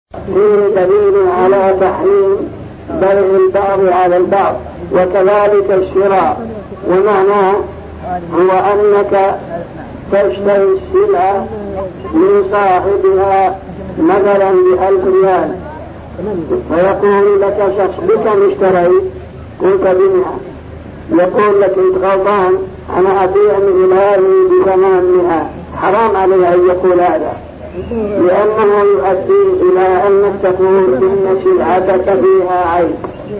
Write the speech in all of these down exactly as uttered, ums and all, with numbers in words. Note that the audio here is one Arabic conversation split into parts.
فيه دليل على تحريم بيع البعض على البعض، وكذلك الشراء. ومعناه هو أنك تشتري السلعة من صاحبها مثلا بألف ريال، ويقول لك شخص بكم اشتريت؟ قلت بمئة. يقول لك انت غلطان، أنا أبيع من هذه بثمانمائة. حرام عليه أن يقول هذا، لأنه يؤدي إلى أنك تقول إن سلعتك فيها عيب،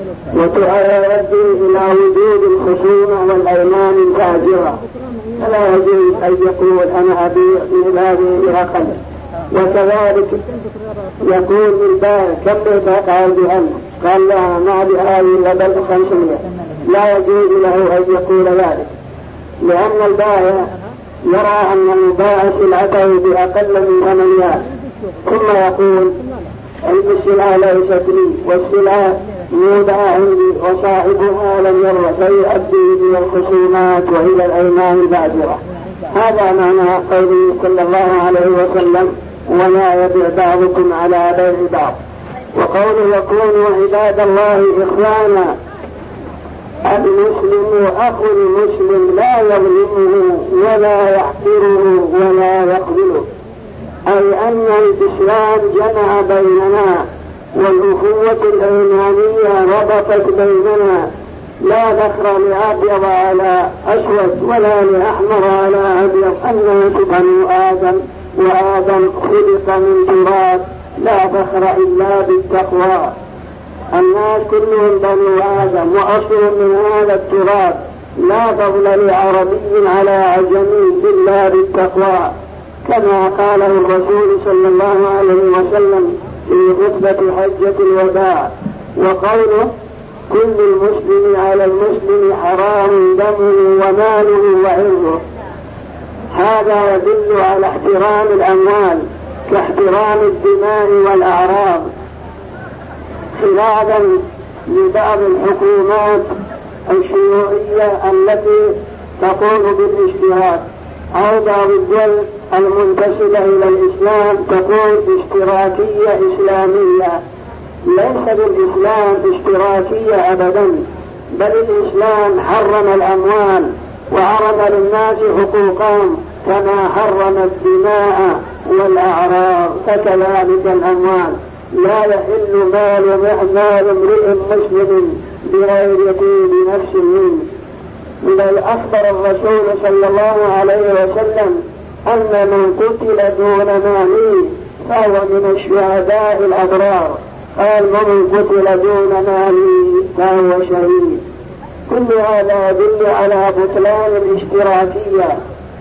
وتؤدي إلى وجود الخصومة والأيمان الفاجرة. فلا يجوز أن يقول أنا أبيع من هذه بأقل. وكذلك يقول للبائع كم بيعك؟ قال بألف. قال لا، ما بهذه إلا بل خمسمائة. لا يجوز له أن يقول ذلك، لأن البائع يرى أن المباع سلعته بأقل من ثمانية، ثم يقول السلعة ليست لي والسلعة مودعة عندي وصاحبها لم يرى، فيؤدي إلى الخصومات وإلى الأيمان الباجرة. هذا معنى قوله صلى الله عليه وسلم ولا يبيع بعضكم على بيع بعض. وقوله يكونوا عباد الله إخوانا، المسلم أخو المسلم لا يظلمه ولا يحقره ولا يخذله، أي أن الإسلام جمع بيننا، والأخوة الإيمانية ربطت بيننا. لا ذكر لأبيض على أسود ولا لأحمر على أبيض، الناس بنو آدم وآدم خلق من تراب، لا ذكر إلا بالتقوى. الناس كلهم بنو آدم وأصل من هذا التراب، لا فضل لعربي على عجمي إلا بالتقوى، كما قاله الرسول صلى الله عليه وسلم في خطبة حجة الوداع. وقوله كل المسلم على المسلم حرام دمه وماله وعرضه، هذا يدل على احترام الأموال كاحترام الدماء والأعراض، خلافا لبعض الحكومات الشيوعية التي تقوم بالاجتهاد، أو بعض الدول المنتسبة إلى الإسلام تقول اشتراكية إسلامية. ليس بالإسلام اشتراكية أبدا، بل الإسلام حرم الأموال وعرض للناس حقوقهم كما حرم الدماء والأعراض، فكذلك الأموال. لا يحل مال مال امرئ مسلم بغير طيب نفس منه. بل أخبر الرسول صلى الله عليه وسلم أن من قتل دون ماله فهو من الشهداء الأبرار. قال من قتل دون ماله فهو شهيد. كل هذا يدل على بطلان الاشتراكية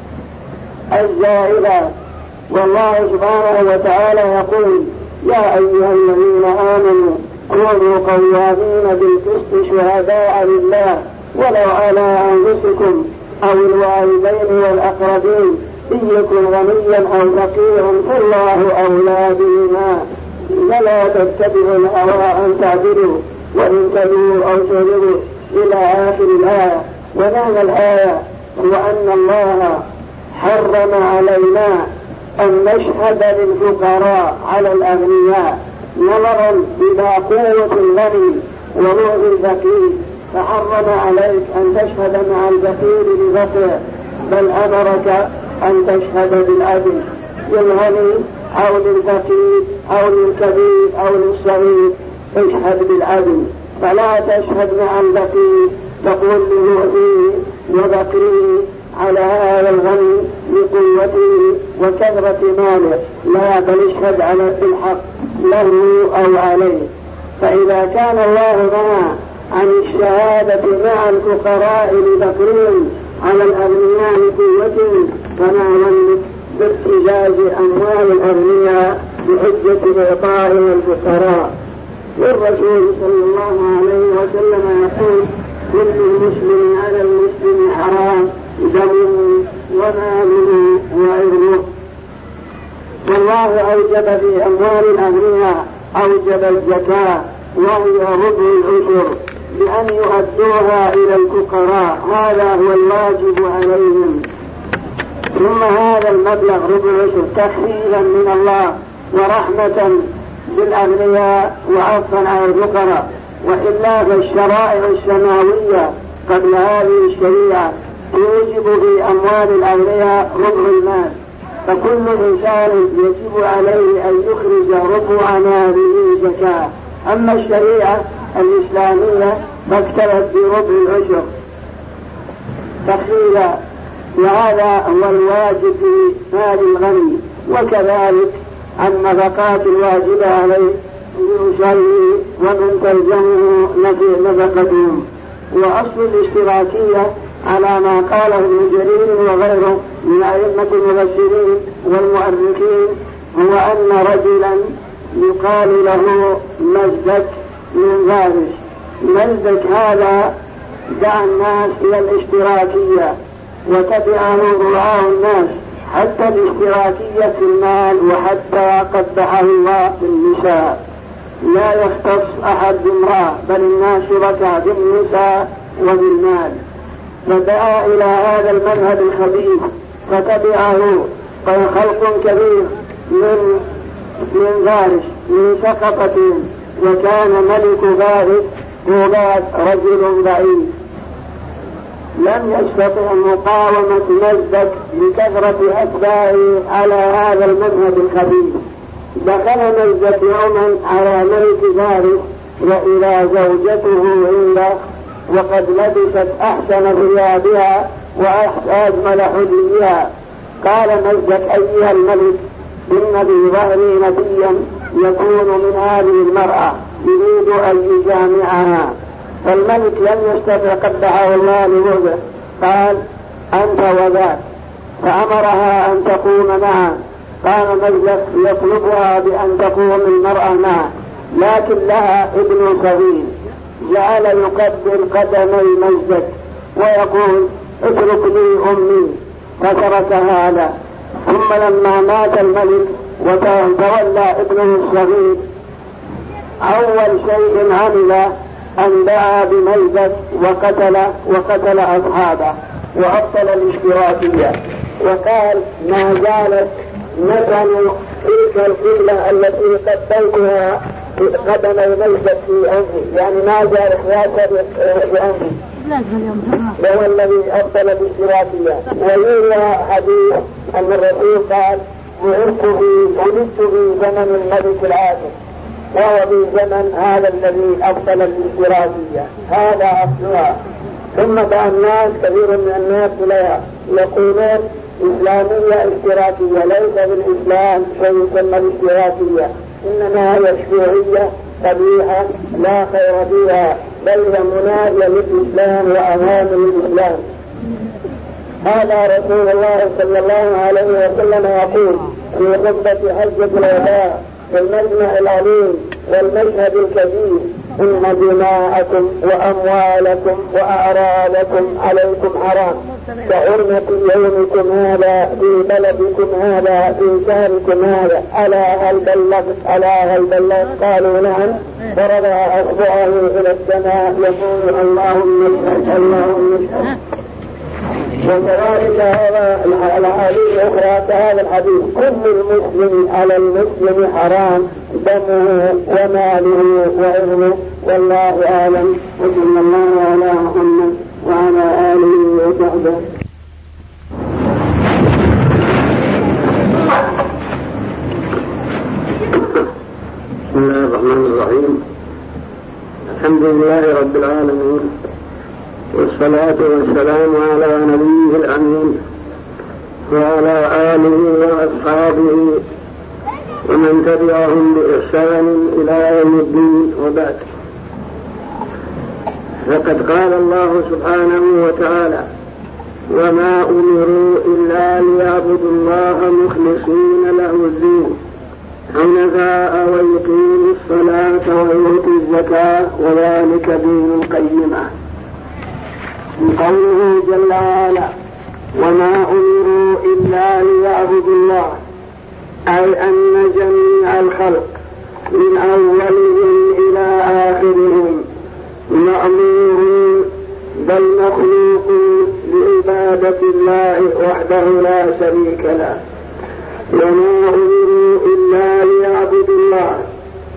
الزائلة. والله سبحانه وتعالى يقول يا أيها الذين آمنوا كونوا قوامين بالقسط شهداء لله ولو على أنفسكم أو الوالدين والأقربين إن يكن غنيا أو فقيرا فالله أولى بهما ولا تتبعوا الهوى أن تعدلوا وإن تلووا أو تلووا إلى آخر الآية. ومعنى الآية هو أن الله حرم علينا أن نشهد للفقراء على الأغنياء نظرا إلى قوة الغني ونوع الفقير، فحرم عليك أن تشهد مع الفقير بفقر، بل أمرك أن تشهد بالعدل للغني أو للفقير أو للكبير أو للصغير، اشهد بالعدل. فلا تشهد مع الفقير تقول لمؤذيه وبقيه على هذا الغني لقوته وكثرة ماله، لا، بل اشهد على الحق له أو عليه. فإذا كان الله نهى عن الشهادة مع الفقراء لبقرهم على الأغنياء لقوتهم، فما ظنك بارتجاز أموال الأغنياء بحجة إعطائهم الفقراء؟ والرسول صلى الله عليه وسلم يقول كل مسلم على المسلم حرام دمه وماله وعرضه. والله أوجب في أموال الأغنياء أوجب الزكاة وهي ربع العشر بأن يؤدوها إلى الفقراء، هذا هو الواجب عليهم. ثم هذا المبلغ ربع العشر تخفيفا من الله ورحمة للأغنياء وعفوا عن الفقراء، وإلا فالشرائع السماوية قبل هذه الشريعة توجب في أموال الأغنياء ربع المال، فكل إنسان يجب عليه أن يخرج ربع ماله زكاة. أما الشريعة الإسلامية فاكتفت بربع العشر تفصيلا، وهذا هو الواجب في مال الغني. وكذلك النفقات الواجبة عليه يصلي ومن تلزمه نفقتهم. وأصل الاشتراكية على ما قاله ابن جرير وغيره من أئمة المفسرين والمؤرخين هو أن رجلا يقال له مزدك من فارس. مزدك هذا دعا الناس إلى الاشتراكية وتبعه رعاه الناس حتى الاشتراكية في المال، وحتى قبحه الله بالنساء. لا يختص أحد بامرأة بل الناس شركاء بالنساء وبالمال. فدعا إلى هذا المذهب الخبيث فتبعه خلق كبير من من فارس من سقطة، وكان ملك فارس قوباد رجل ضعيف لم يستطع مقاومة مزدك لكثرة أتباعه على هذا المذهب الخبيث. دخل مزدك يوما على ملك فارس وإلى زوجته عنده وقد لبست أحسن ثيابها وأجمل حليها. قال مزدك: أيها الملك، إن في ظهري نبيا يكون من هذه المرأة يريد أن يجامعها. فالملك لم يستطع قبحه الله لوضع، قال: أنت وذاك. فأمرها أن تقوم معه. قام مزدك يطلبها بأن تقوم المرأة معه، لكن لها ابن صغير جعل يقبل قدمي مزدك ويقول: اترك لي أمي، فتركها له. ثم لما مات الملك وتولى ابنه الصغير أول شيء عمل أن دعا بمزدك وقتل وقتل أصحابه وأبطل الاشتراكية، وقال: ما زالت مثل تلك القلة التي قتلتها قدمي مزدك في أنفي، يعني ما زال خياطة في أنفي، وهو الذي أبطل الاشتراكية. ويروى حديث أن الرسول قال: ولدت في زمن الملك العادل، وهو في زمن هذا الذي أبطل الاشتراكية. هذا أصلها. ثم بقى الناس كثير من الناس لا يقولون إسلامية اشتراكية. ليس بالإسلام شيء يسمى الاشتراكية، إنما هي شيوعية قبيحة لا خير فيها، بل هي منافية للإسلام وأمام الإسلام. هذا رسول الله صلى الله عليه وسلم يقول في خطبة حجة الوداع في المجمع العليم والمشهد الكبير: إن دماءكم وأموالكم وأعراضكم عليكم حرام كحرمة يومكم هذا في بلدكم هذا في شهركم هذا. ألا هل بلغت؟ ألا هل بلغت؟ قالوا: نعم. فرفع أصبعه إلى السماء يقول: اللهم اشهد اللهم اشهد. وكذلك هذا الأحاديث الأخرى كهذا الحديث: كل المسلم على المسلم حرام دمه وماله وعرضه. والله أعلم، وصلى الله على محمد وعلى آله وصحبه. بسم الله الرحمن الرحيم. الحمد لله رب العالمين، والصلاة والسلام على نبيه الأمين وعلى آله وأصحابه ومن تبعهم بإحسان إلى يوم الدين، وبعد. فقد قال الله سبحانه وتعالى: وما أمروا إلا ليعبدوا الله مخلصين له الدين حنفاء ويقيموا الصلاة ويؤتوا الزكاة وذلك دين القيمة. من قوله جل وعلا: وما أمروا إلا ليعبدوا الله، أي أن جميع الخلق من أولهم إلى آخرهم مأمورون بل مخلوقون لعبادة الله وحده لا شريك له. وما أمروا إلا ليعبدوا الله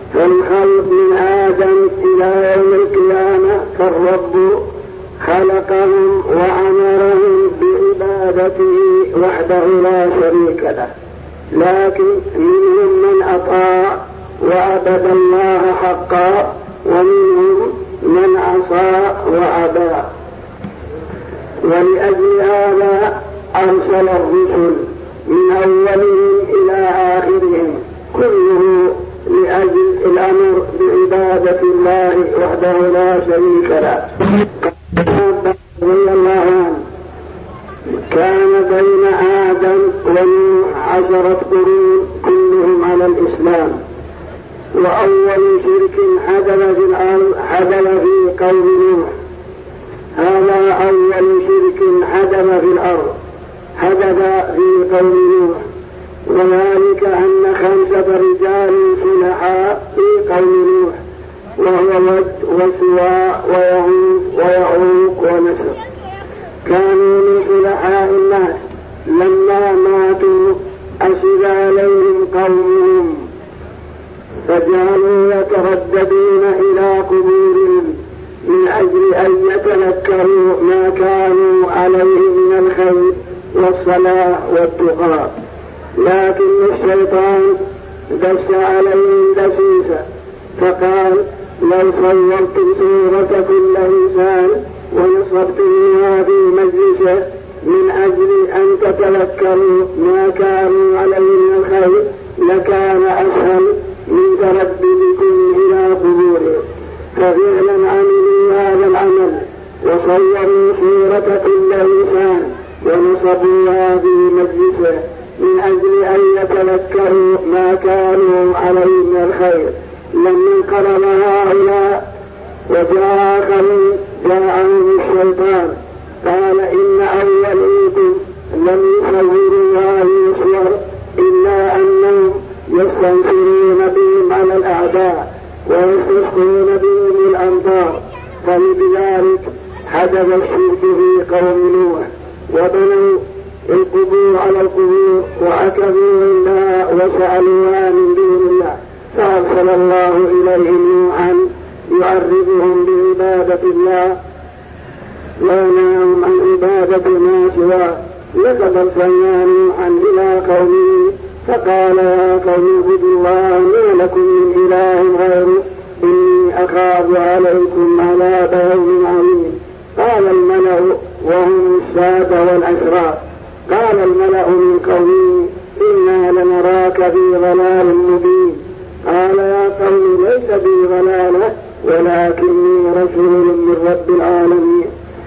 فالخلق من آدم إلى يوم القيامة فالرب خلقهم وأمرهم بعبادته وحده لا شريك له، لكن منهم من أطاع وعبد الله حقا ومنهم من عصى وأبى. ولأجل هذا أرسل الرسل من أولهم إلى آخرهم كله لأجل الأمر بعبادة الله وحده لا شريك له. رضي الله عنه كان بين آدم ونوح عشرة قرون كلهم على الإسلام، وأول شرك حدث في الأرض حدث في قوم نوح. هذا أول شرك حدث في الأرض حدث في قوم نوح، وذلك أن خمسة رجال صلحاء في قوم نوح وهو ود وسواع ويغوث ويعوق ونسر، كانوا من صلحاء الناس. لما ماتوا أشد عليهم قومهم فجعلوا يترددون إلى قبورهم من أجل أن يتذكروا ما كانوا عليه من الخير والصلاة والتقى، لكن الشيطان دس عليهم دسيسا فقال: لو صورتم صورة كل إنسان ونصبتموها في مجلسه من أجل أن تتذكروا ما كانوا عليه من الخير لكان أسهل من ترددكم إلى قبورهم. ففعلا عملوا هذا العمل وصوروا صورة كل إنسان ونصبوها في مجلسه من أجل أن يتذكروا ما كانوا عليه من الخير. لما انقرض هؤلاء وجاء آخرين جاءهم الشيطان قال: إن أولئكم لم يصوروا هذه الصور إلا أنهم يستنصرون بهم على الأعداء ويستسقون بهم الأمطار، فلذلك حدث الشرك في قوم نوح وبنوا القبور على القبور وعكفوا عندها وسألوها من دون الله، فأرسل الله إليهم نوحا يعرفهم بعبادة الله ونهاهم عن عبادة ما سواه. لقد أرسلنا نوحا إلى قومه فقال: يا قوم اعبدوا الله ما لكم من إله غيره إني أخاف عليكم عذاب يوم عظيم. قال الملأ وهم السادة والأشراف قال الملأ من قومه: إنا لنراك في ضلال مبين. قال: يا قوم ليس بي ضلالة ولكني رسول من رب العالمين.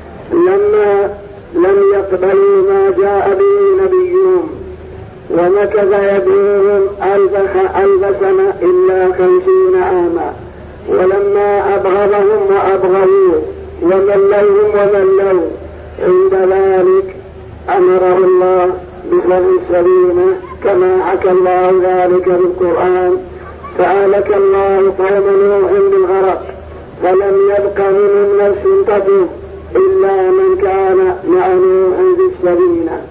لما لم يقبلوا ما جاء به نبيهم ومكث يدعوهم ألف سنة إلا خمسين عاما، ولما أبغضهم وأبغضوه وملوهم وملوا عند ذلك أمره الله بفر السفينة كما حكى الله ذلك في القرآن، فأهلك الله قوم نوح بالغرق فلم يبق منهم نفس تتوب إلا من كان مع نوح في السفينة.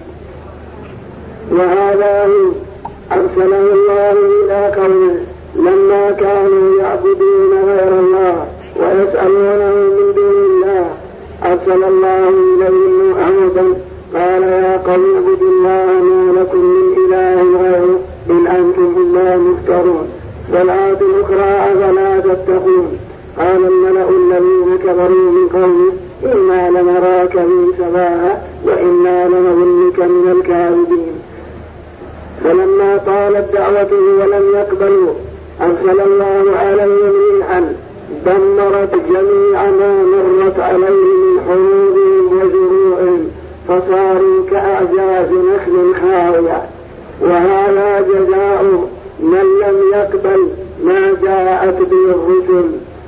وهذا أرسله الله إلى قومه لما كانوا يعبدون غير الله ويسألونه من دون الله، أرسل الله إليهم نوحا قال: يا قوم اعبدوا الله ما لكم من إله غيره إن أنتم إلا مفترون. والآية الأخرى: أفلا تتقون. قال الملأ الذين كفروا من قومه: إنا لنراك في سفاهة وإنا لنظنك من الكاذبين. فلما طالت دعوته ولم يقبلوا أرسل الله عليهم ريحا دمرت جميع ما مرت عليه من حروبهم وزروعهم فصاروا كأعجاز نخل خاوية. وهذا جزاء من لم يقبل ما جاءت به الرسل.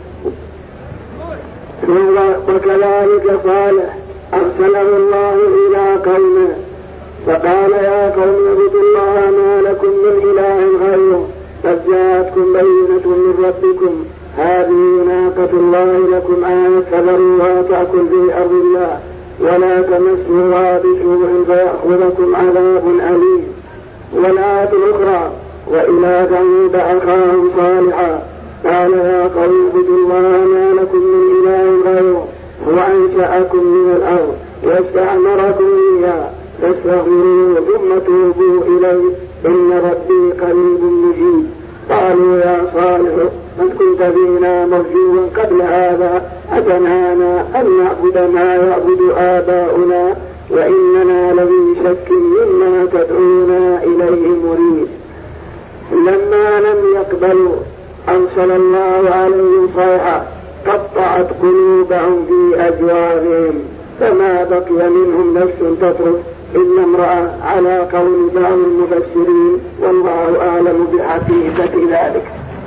وكذلك صالح أرسله الله إلى قومه فقال: يا قوم اعبدوا الله ما لكم من إله غيره قد جاءتكم بينة من ربكم هذه ناقة الله لكم آية فذروها تأكل في أرض الله ولا تمسوها بسوء فيأخذكم عذاب أليم. والآية الأخرى: وإلى ثمود أخاهم صالحا قال يا قوم اعبدوا الله ما لكم من إله غيره هو أنشأكم من الأرض واستعمركم فيها فاستغفروه ثم توبوا إليه إن ربي قريب مجيب. قالوا يا صالح قد كنت فينا مرجوا قبل هذا أتنهانا أن نعبد ما يعبد آباؤنا وإننا لفي شك مما تدعونا إليه مريب. لما لم يقبلوا أرسل الله عليهم صيحة قطعت قلوبهم في أجوافهم فما بقي منهم نفس تترك إلا امرأة على قول بعض المفسرين والله أعلم بحقيقة ذلك.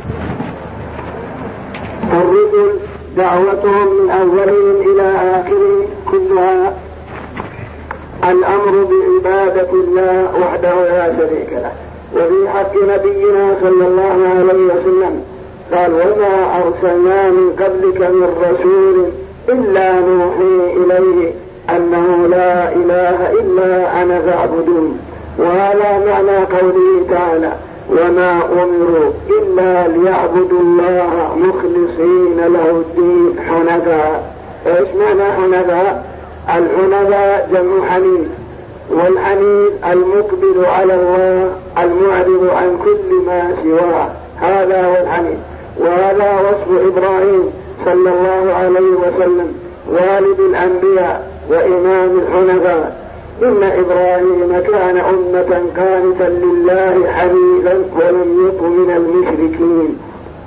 الرسل دعوتهم من أولهم إلى آخرهم كلها الأمر بعبادة الله وحده لا شريك له. وفي حق نبينا صلى الله عليه وسلم قال وما أرسلنا من قبلك من رسول إلا نوحي إليه أنه لا إله إلا أنا فاعبدون. وهذا معنى قوله تعالى وما أمروا إلا ليعبدوا الله مخلصين له الدين حنفاء. إيش معنى حنفاء؟ الحنفاء جمع حنيف، والحنيف المقبل على الله المعرض عن كل ما سواه، هذا هو الحنيف. وهذا وصف إبراهيم صلى الله عليه وسلم والد الأنبياء وإمام الحنفاء. إن إبراهيم كان أمة قانتا لله حنيفا ولم يكن من المشركين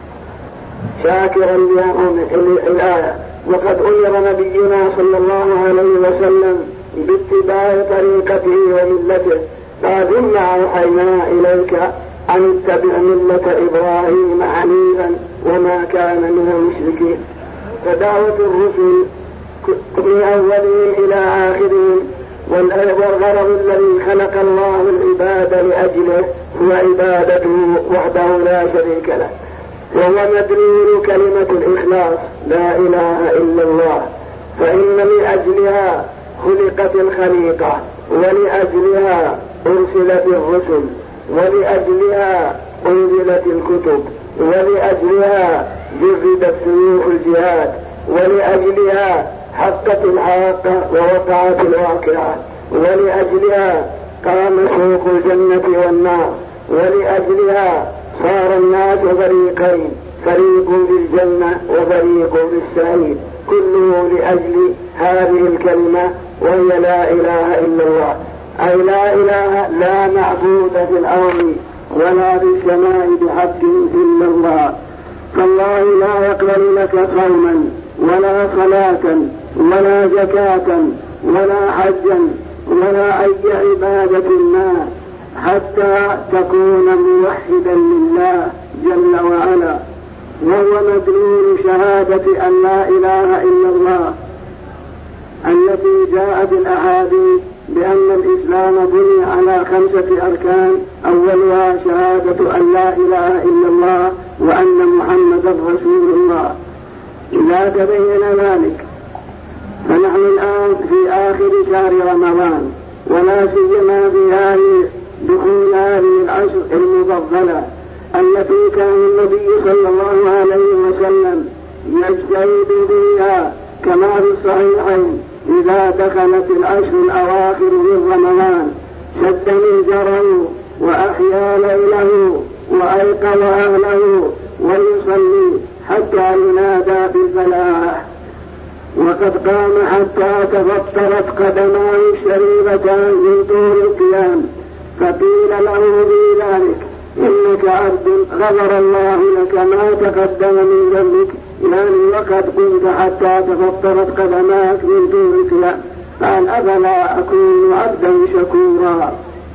شاكرا لأنعمه الآية. وقد أمر نبينا صلى الله عليه وسلم باتباع طريقته وملته قال ثم أوحينا إليك أن اتبع ملة إبراهيم حنيفا وما كان من المشركين. فدعوة الرسل من أولهم إلى آخرهم والغرض الذي خلق الله العباد لأجله هو عبادته وحده لا شريك له، وهو مدلول كلمة الإخلاص لا إله إلا الله. فإن لأجلها خلقت الخليقة ولأجلها أرسلت الرسل ولأجلها أنزلت الكتب ولأجلها جردت سيوف الجهاد ولأجلها حقت الحاقة ووقعت الواقعة ولأجلها قام سوق الجنة والنار ولأجلها صار الناس فريقين فريق في الجنة وفريق في السعير كله لأجل هذه الكلمة وهي لا إله إلا الله. أي لا إله لا معبود في الأرض ولا في السماء بحق إلا الله. فالله لا يقبل لك صوما ولا صلاة ولا زكاة ولا حجا ولا أي عبادة ما حتى تكون موحدا لله جل وعلا، وهو مدلول شهادة أن لا إله إلا الله التي جاءت الأحاديث بأن الإسلام بني على خمسة أركان أولها شهادة أن لا إله إلا الله وأن محمدا رسول الله. إذا تبين ذلك فنحن الآن في آخر شهر رمضان ولا سيما في هذه دخول هذه العشر المفضلة التي كان النبي صلى الله عليه وسلم يجتهد فيها كما في الصحيحين إذا دخلت العشر الأواخر من رمضان شد ميزره وأحيا ليله وأيقظ أهله ويصلي حتى ينادى بالفلاح. وقد قام حتى تفطرت قدماه الشريفتان من طول القيام فقيل له في ذلك إنك عبد غفر الله لك ما تقدم من ذنبك، يعني وقد قمت حتى تفطرت قدماك من طول القيام. قال أفلا أكون عبدا شكورا.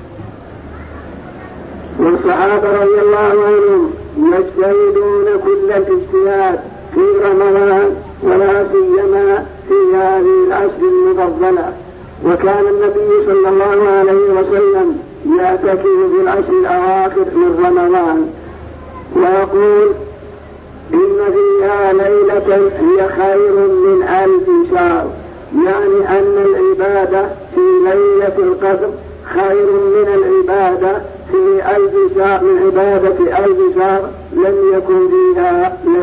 والصحابة رضي الله عنهم يجتهدون كل الاجتهاد في رمضان ولا سيما في هذه العشر المفضلة. وكان النبي صلى الله عليه وسلم يعتكف في العشر الأواخر من رمضان ويقول إن فيها ليلة هي خير من ألف شهر، يعني أن العبادة في ليلة القدر خير من العبادة في ألف شهر، من عبادة ألف شهر لم يكن فيها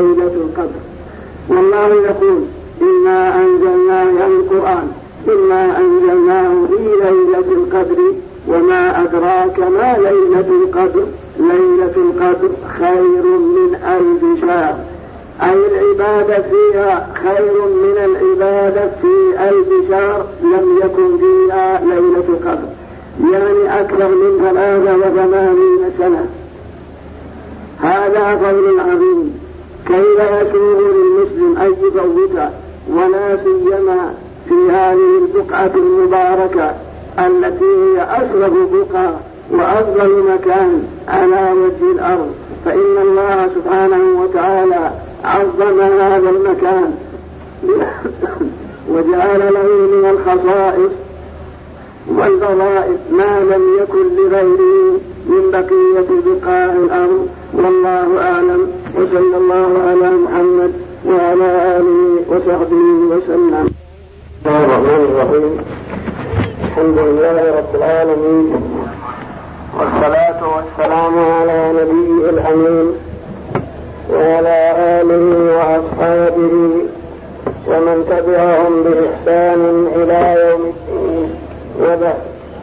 القدر. والله يقول إنا أنزلناه يعني القرآن إنا أنزلناه في ليلة القدر وما أدراك ما ليلة القدر ليلة القدر خير من ألف شهر، أي العبادة فيها خير من العبادة في ألف شهر لم يكن فيها ليلة القدر، يعني أكثر من ثلاثة وثمانين سنة. هذا فضل عظيم كيف يسوغ للمسلم أن يفوته، ولا سيما في هذه البقعة المباركة التي هي أشرف بقعة وأفضل مكان على وجه الأرض، فإن الله سبحانه وتعالى عظم هذا المكان وجعل له من الخصائص والفضائل ما لم يكن لغيره من بقية بقاع الأرض. والله أعلم، وصلى الله على محمد وعلى آله وصحبه وسلم. بسم الله الرحمن الرحيم. الحمد لله رب العالمين، والصلاة والسلام على نبيه الأمين وعلى آله وأصحابه ومن تبعهم بإحسان إلى يوم الدين، وبعد.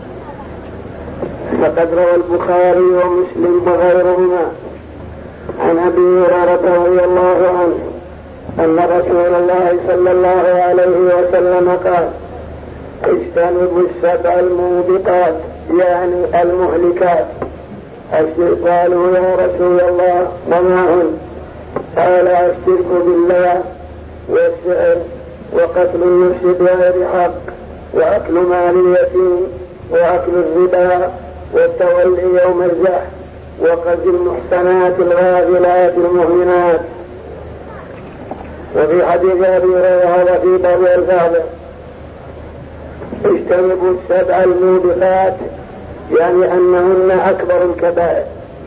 فقد روى البخاري ومسلم وغيرهما عن أبي هريرة رضي الله عنه أن رسول الله صلى الله عليه وسلم قال: اجتنبوا السبع الموبقات يعني المهلكات. قالوا يا رسول الله وما هن؟ قال: الشرك بالله والسحر وقتل النفس بغير حق وأكل مال اليتيم وأكل الربا والتولي يوم الزحف وقذف المحسنات الغافلات المؤمنات. وفي حديث أبي هريرة في بعض الألفاظ: اجتنبوا السبع الموبقات يعني أنهن أكبر الكبائر.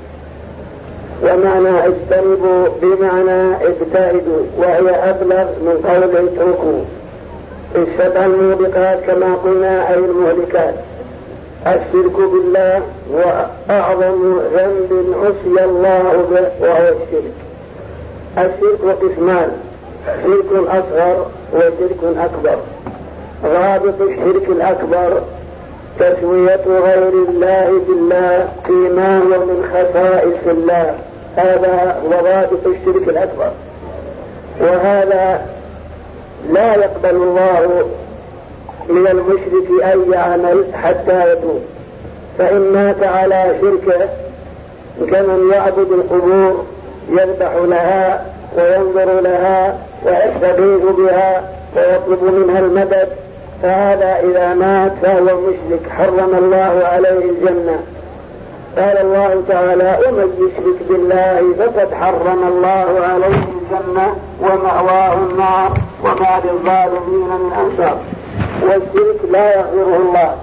ومعنى اجتنبوا بمعنى ابتعدوا، وهي أبلغ من قول اتركوا. السبع الموبقات كما قلنا أي المهلكات. الشرك بالله وأعظم ذنب عصي الله به وهو الشرك. الشرك قسمان: شرك أصغر وشرك أكبر. رابط الشرك الأكبر تسوية غير الله بالله فيما هو من خصائص الله، هذا هو رابط الشرك الأكبر، وهذا لا يقبل الله من المشرك أي عمل حتى يتوب، فإن مات على شركه كمن يعبد القبور يذبح لها وينظر لها ويستغيث بها ويطلب منها المدد، فهذا إذا مات فهو مشرك حرم الله عليه الجنة. قال الله تعالى: ومن يشرك بالله فقد حرم الله عليه الجنة ومأواه النار وما للظالمين من أنصار. والشرك لا يغفره الله،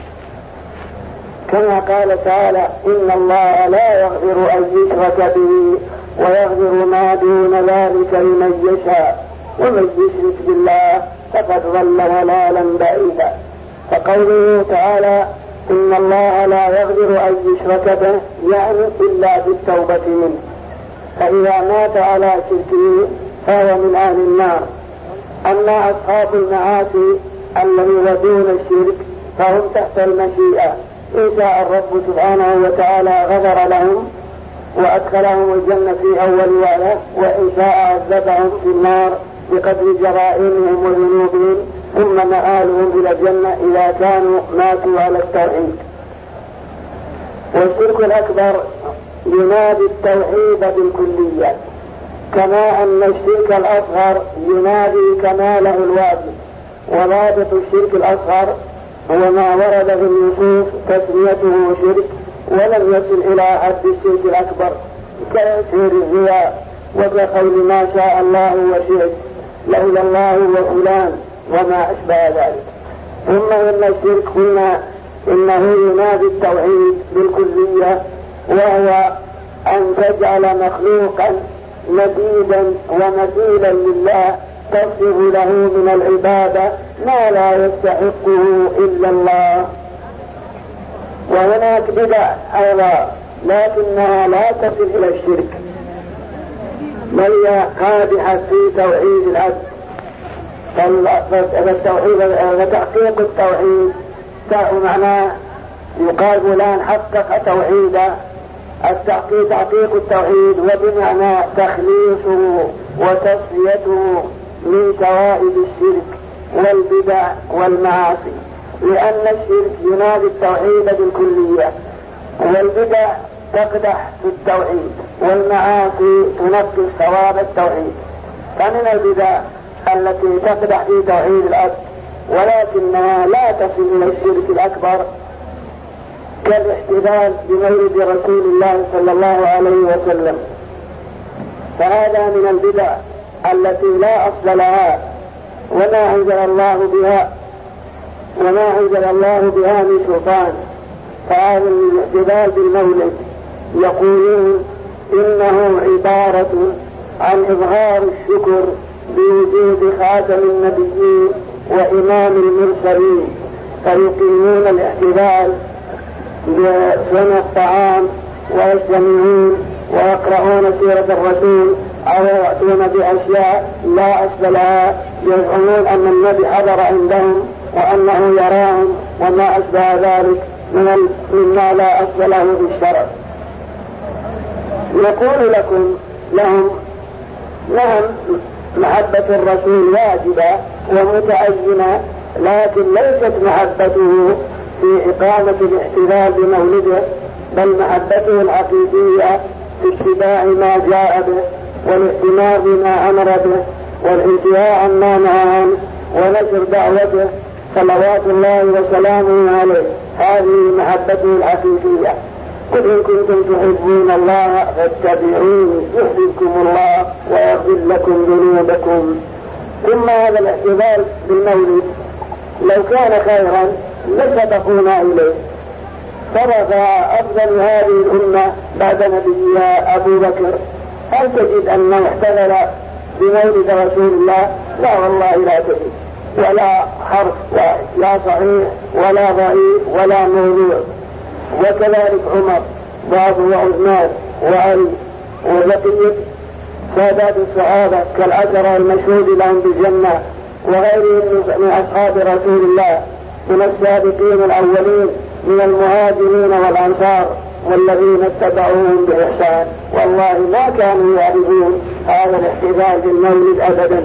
كما قال تعالى: إن الله لا يغفر أن يشرك به ويغفر ما دون ذلك لمن يشاء ومن يشرك بالله فقد ضل ضلالا بعيدا. فقوله تعالى: إن الله لا يغفر أن يشرك به يعني إلا بالتوبة منه، فإذا مات على شركه فهو من أهل النار. أما أصحاب المعاصي الذين دون الشرك فهم تحت المشيئة، إن شاء الرب سبحانه وتعالى غفر لهم وأدخلهم الجنة في أول وعلة، وإن شاء عذبهم في النار بقدر جرائمهم وذنوبهم، ثم مآلهم إلى الجنة إذا كانوا ماتوا على التوحيد. والشرك الأكبر ينادي التوحيد بالكلية، كما أن الشرك الأصغر ينادي كماله الواجب. ورابط الشرك الأصغر هو ما ورد في النصوص تسميته شرك ولم يصل إلى حد الشرك الأكبر، كتفسير الرياء وكقول ما شاء الله وشئت لولا الله وفلان وما أشبه ذلك. ثم إن الشرك قلنا إنه ينادي التوحيد بالكلية، وهو أن تجعل مخلوقا نديدا ومثيلا لله تصف له من العبادة ما لا يستحقه إلا الله. وهناك بدع أيضا لكنها لا تصل إلى الشرك، وهي قادحة في توحيد العبد. فالتوحيد وتحقيق التوحيد معناه يقال فلان حقق توحيدا. التحقيق تحقيق التوحيد وبمعنى تخليصه وتصفيته من شوائب الشرك والبدع والمعاصي، لأن الشرك ينادي التوحيد بالكلية، والبدع تقدح في التوحيد، والمعاصي تنقص ثواب التوحيد. فمن البدع التي تقدح في توحيد الأب ولكنها لا تصل إلى الشرك الأكبر كالاحتفال بمولد رسول الله صلى الله عليه وسلم، فهذا من البدع التي لا أصل لها وما أنزل الله بها وما أنزل الله بها من سلطان. فهذا الاحتفال بالمولد يقولون إنه عبارة عن إظهار الشكر بوجود خاتم النبيين وإمام المرسلين، فيقيمون الاحتفال بصنع الطعام ويجتمعون ويقرؤون سيرة الرسول أو يأتون بأشياء لا أصل لها، يزعمون أن النبي حضر عندهم وأنه يراهم وما أشبه ذلك مما لا أصل له في الشرع. يقول لكم لهم نعم محبة الرسول واجبة ومتعينة، لكن ليست محبته في إقامة الاحتفال بمولده، بل محبته الحقيقية في اتباع ما جاء به والاهتمام بما أمر به والانتهاء عما نهى عنه ونشر دعوته صلوات الله وسلامه عليه. هذه محبته الحقيقية. قل إن كنتم تحبون الله فاتبعوني يحببكم الله ويغفر لكم ذنوبكم. ثم هذا الاحتفال بالمولد لو كان خيرا لسبقونا إليه. فرفع أفضل هذه الأمة بعد نبيها أبو بكر، هل تجد أنه احتفل بمولد رسول الله؟ لا والله لا تجد، ولا حرف واحد، لا صحيح ولا ضعيف ولا موضوع. وكذلك عمر وعثمان وعلي وبقية سادات الصحابة كالعشرة المشهود لهم بالجنة وغيرهم من أصحاب رسول الله من السابقين الأولين من المهاجرين والأنصار والذين اتبعوهم بإحسان، والله ما كانوا يعرفون هذا الاحتفال بالمولد أبدا.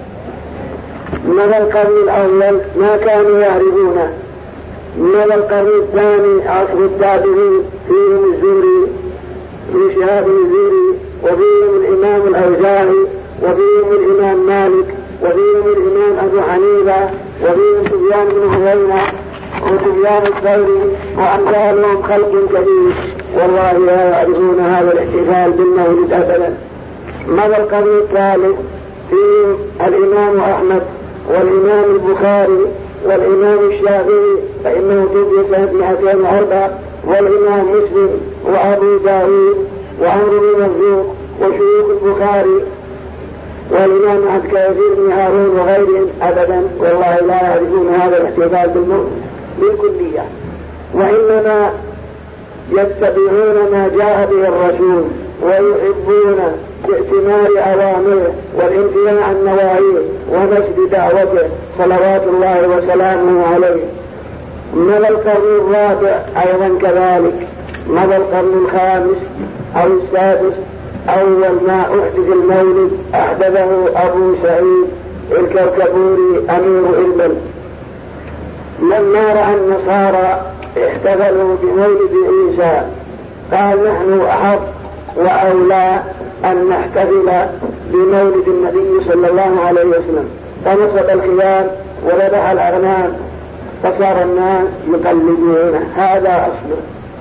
من القرن الأول ما كانوا يعرفونه، من القرن الثاني عصر التابعين فيهم الزهري في شهاب الزهري، وفيهم الإمام الأوزاعي، وفيهم الإمام مالك، وفيهم الإمام أبو حنيفة، وفيهم سفيان بن عيينة وسفيان الثوري وأمثالهم خلق كثير، والله لا يعرفون هذا الاحتفال بالمولد أبدا. ماذا القرن الثالث فيهم الإمام أحمد والإمام البخاري والإمام الشافعي فإنه توفي سنة مئتين وأربعة، والإمام مسلم وأبو داود وعمرو بن مرزوق وشيوخ البخاري والإمام عبد الكافر بن هارون وغيرهم أبدا، والله لا يعرفون هذا الاحتفال بالمولد بالكلية، وإنما يتبعون ما جاء به الرسول ويحبون باعتمار أوامره والانتهاء عن نواهيه ونشر دعوته صلوات الله وسلامه عليه. مضى القرن الرابع أيضا كذلك، مضى القرن الخامس أو السادس أول ما أحدث المولد أحدثه أبو سعيد الكركبوري أمير إربل، لما رأى النصارى احتفلوا بمولد عيسى قال نحن أحق وأولى أن نحتفل بمولد النبي صلى الله عليه وسلم، فنصب الخيام وذبح الأغنام فصار الناس يقلدونه. هذا أصله.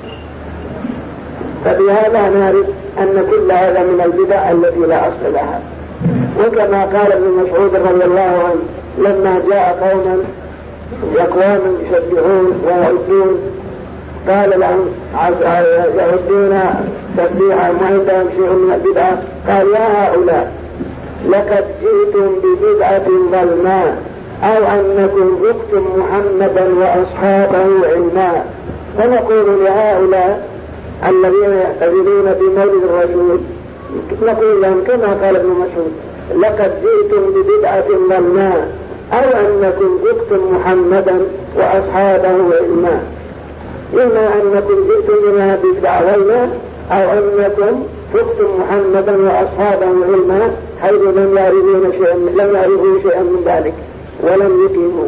فبهذا نعرف أن كل هذا من البدع التي لا أصل لها. وكما قال ابن مسعود رضي الله عنه لما جاء قوما أقوام يشبهون ويعدون قال لهم يعدون تسبيحا وعندهم شيء من البدعة، قال يا هؤلاء لقد جئتم ببدعة ظلماء أو أنكم ذقتم محمدا وأصحابه علما. فنقول لهؤلاء الذين يحتفلون بمولد الرسول نقول لهم كما قال ابن مسعود: لقد جئتم ببدعة ظلماء، أو أنكم جئتم محمدا وأصحابه علما. إما أنكم جئتم بما بدعة ظلماء، أو أنكم جئتم محمدا وأصحابه علما، حيث لم يعرفون شيئا لم يعرفوا شيئا من ذلك ولم يقيموا.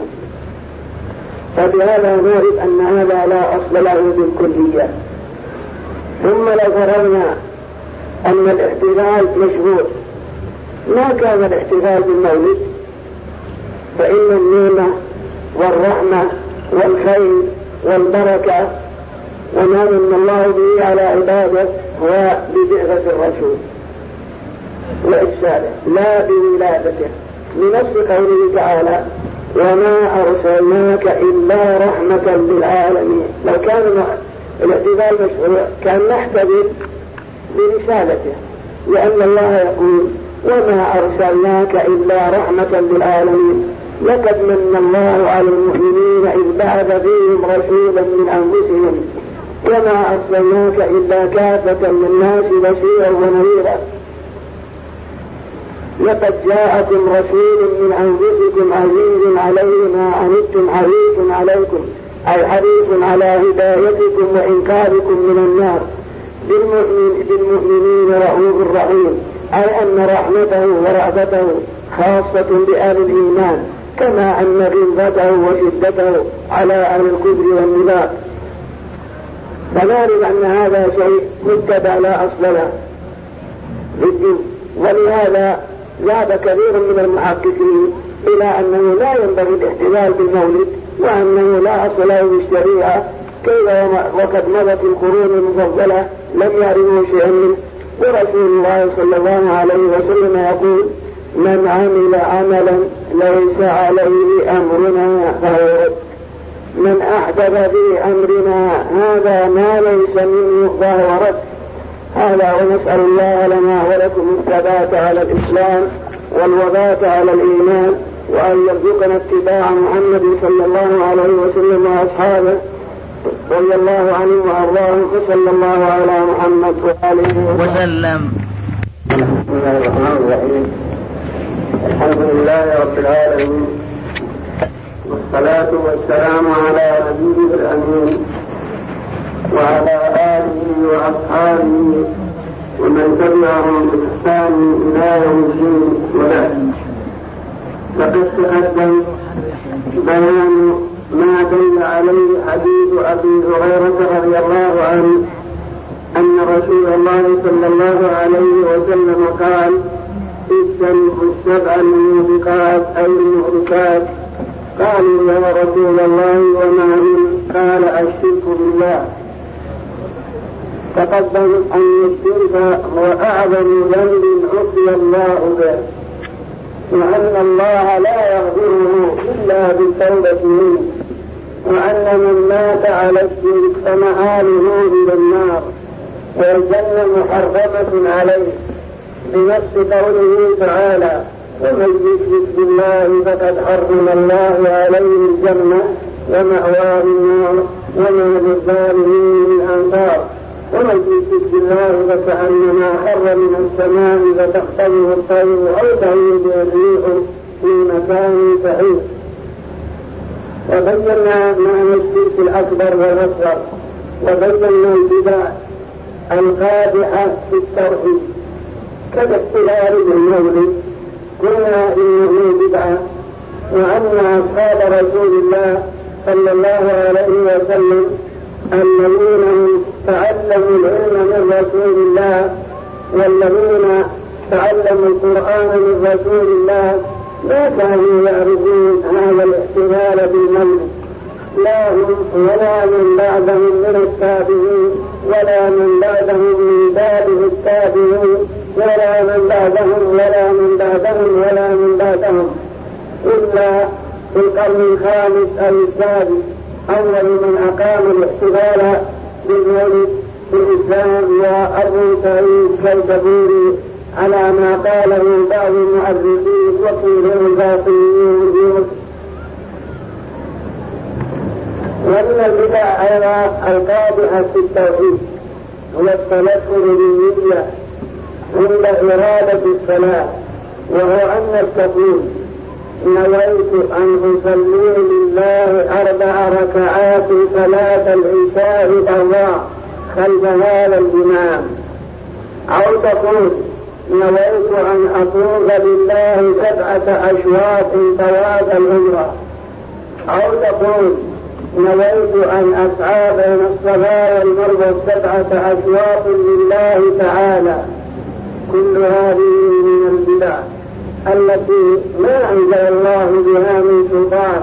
فبهذا نعرف أن هذا لا أصل له بالكلية. ثم لو فرضنا أن الاحتفال مشروع، ما كان الاحتفال بالمولد، فإن النعمة والرحمة والخير والبركة وما من الله به على عباده هو ببعثة الرسول وإرساله لا بولادته، لنص قوله تعالى: وما أرسلناك إلا رحمة للعالمين. لو كان الاحتفال مشروع كان نحتفل برسالته، لأن الله يقول: وما أرسلناك إلا رحمة للعالمين، لقد من الله على المؤمنين إذ بعث فيهم رسولا من أنفسهم، وما أرسلناك إلا كافة للناس بشيرا ونذيرا. لقد جاءكم رسول من أنفسكم عزيز عليه ما عنتم حريص عليكم، أي حريص على هدايتكم وإنقاذكم من النار، بالمؤمن بالمؤمنين رؤوف رحيم، أي أن رحمته ورأفته خاصة بأهل الإيمان، كما أن غلظته وشدته على أهل الكفر والنفاق. فنعرف أن هذا شيء مبتدأ لا أصل له بالدين. ولهذا ذهب كثير من المحققين إلى أنه لا ينبغي الاحتفال بالمولد، وأنه لا أصل له بالشريعة، كيف وقد مضت القرون المفضلة لم يعرفوا شيئا منه. ورسول الله صلى الله عليه وسلم يقول: من عمل عملا ليس عليه أمرنا فهو رد، من أحدث في أمرنا هذا ما ليس منه فهو رد. هذا ونسأل الله لنا ولكم الثبات على الإسلام والوبات على الإيمان، وأن يرزقنا اتباع محمد صلى الله عليه وسلم وأصحابه رضي الله عنهم وأرضاهم، وصلى الله على محمد وآله وسلم. بسم الله الرحمن الرحيم. الحمد لله رب العالمين، والصلاة والسلام على نبيه الأمين وعلى آله وأصحابه ومن تبعهم بإحسان إلى يوم الدين. وبعد، لقد تقدم بيان ما دل عليه حديث أبي هريرة رضي الله عنه أن رسول الله صلى الله عليه وسلم قال: اجتنبوا السبع الموبقات أي المهلكات. قالوا: يا رسول الله وما هن؟ قال: الشرك بالله. تقدم أن الشرك هو أعظم ذنب عصي الله به، وأن الله لا يغفره إلا بالتوبة منه، وأن من مات على الشرك فمآله إلى النار والجنة محرمة عليه، بنص قوله تعالى: ومن يشرك بالله فقد حرم الله عليه الجنة ومأواه النار وما للظالمين من أنصار. ومن يشرك بالله فكأنما حر من السماء فتخطفه الطير أو تهوي به الريح في مكان بعيد. وبينا معنى الشرك الأكبر والأصغر، وبينا البدع القادحة في التوحيد كالاحتفال بالمولد، قلنا إنه بدعة، وأن أصحاب رسول الله صلى الله عليه وسلم الذين تعلموا العلم من رسول الله والذين تعلموا القرآن من رسول الله لا كانوا يعرفون هذا الاحتفال بالمولد، لا هم ولا من بعدهم من التابعين ولا من بعدهم من بعده التابعين ولا من بعدهم ولا من بعدهم ولا من بعدهم إلا في القرن الخامس أو السادس أول من أقام الاحتفال بالمولد في الإسلام وأبو سعيد كالكبير على ما قاله بعض المؤرخين وقيله الباطنيين. ومن البدع أيضا القادحة في التوحيد هو التلفظ بالنية عند إرادة الصلاة، وهو أن تقول نويت أن أصلي لله أربع ركعات صلاة العشاء الأربع خلف هذا الإمام، أو تقول نويت أن أطوف لله سبعة أشواط طواف العمرة، أو تقول نويت أن أسعى بين الصفا والمروة سبعة أشواط لله تعالى. كل هذه من البدع التي ما أنزل الله بها من سلطان،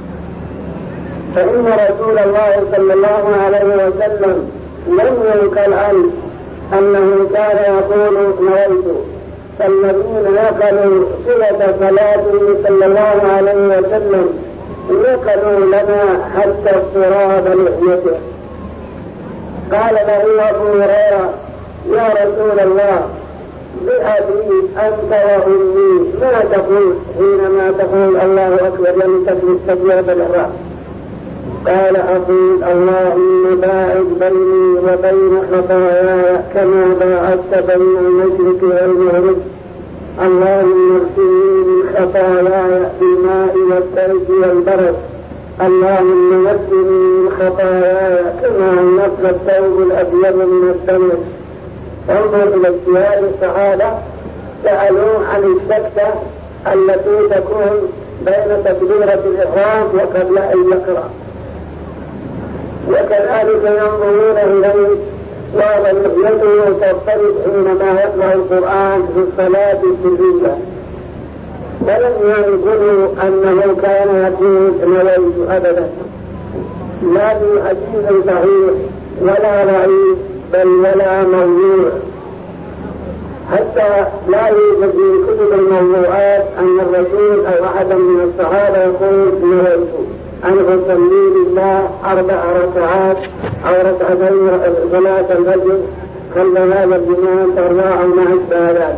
فإن رسول الله صلى الله عليه وسلم لم ينقل عنه أنه كان يقول نويت، فالذين نقلوا صلة صلاته صلى الله عليه وسلم نقلوا لنا حتى اضطراب لحيته. قال له أبو هريرة يا رسول الله بأبي أنت وأمي ما تقول حينما تقول الله أكبر لم تكن تكبيرة الإحرام؟ قال أقول اللهم باعد بيني وبين خطاياي كما باعدت بين المشرق والمغرب، اللهم اغسلني من خطاياي بالماء والثلج والبرد، اللهم نقني من خطاياي كما ينقى الثوب الأبيض من الدنس. انظر إلى اجتهاد الصحابة، سألوه عن السكتة التي تكون بين تكبيرة الإحرام وقبل أن يقرأ، وكذلك ينظرون إليه ولحيته تضطرب حينما يقرأ القرآن في الصلاة السرية، ولم ينقلوا أنه كان يقول نويت أبدا، لا في حديث صحيح ولا ضعيف بل ولا موضوع، حتى لا يوجد في كتب الموضوعات أن الرسول أو أحد من الصحابة يقول نويت أن أصلي لله أربع ركعات أو ركعتين صلاة الفجر خلف هذا الإمام أربعة مع الشهادات.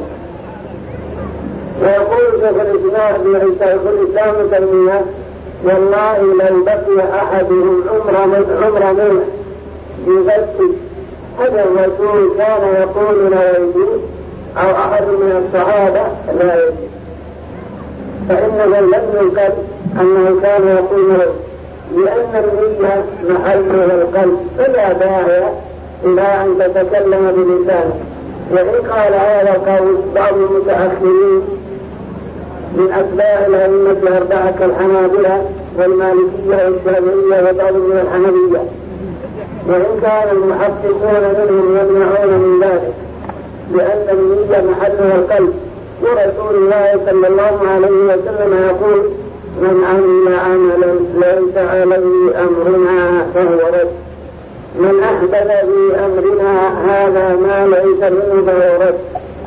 ويقول شيخ الإسلام شيخ الإسلام تيمية والله لو بقي أحدهم عمر من عمر منه يفتش هذا الرسول كان يقول نويت أو أحد من الصحابة لا يجب، فإنه لم ينقل أنه كان يقول نويت، لأن النية محلها القلب فلا داعي إلى أن تتكلم بلسانك. وإن قال هذا القول بعض المتأخرين من أتباع الأئمة الأربعة كالحنابلة والمالكية والشافعية وبعض من الحنفية، وإن كان المحققون منهم يمنعون من ذلك لأن النية محلها القلب، ورسول الله صلى الله عليه وسلم يقول من عمل عملا ليس عليه أمرنا فهو رد، من أحدث في أمرنا هذا ما ليس منه فهو رد.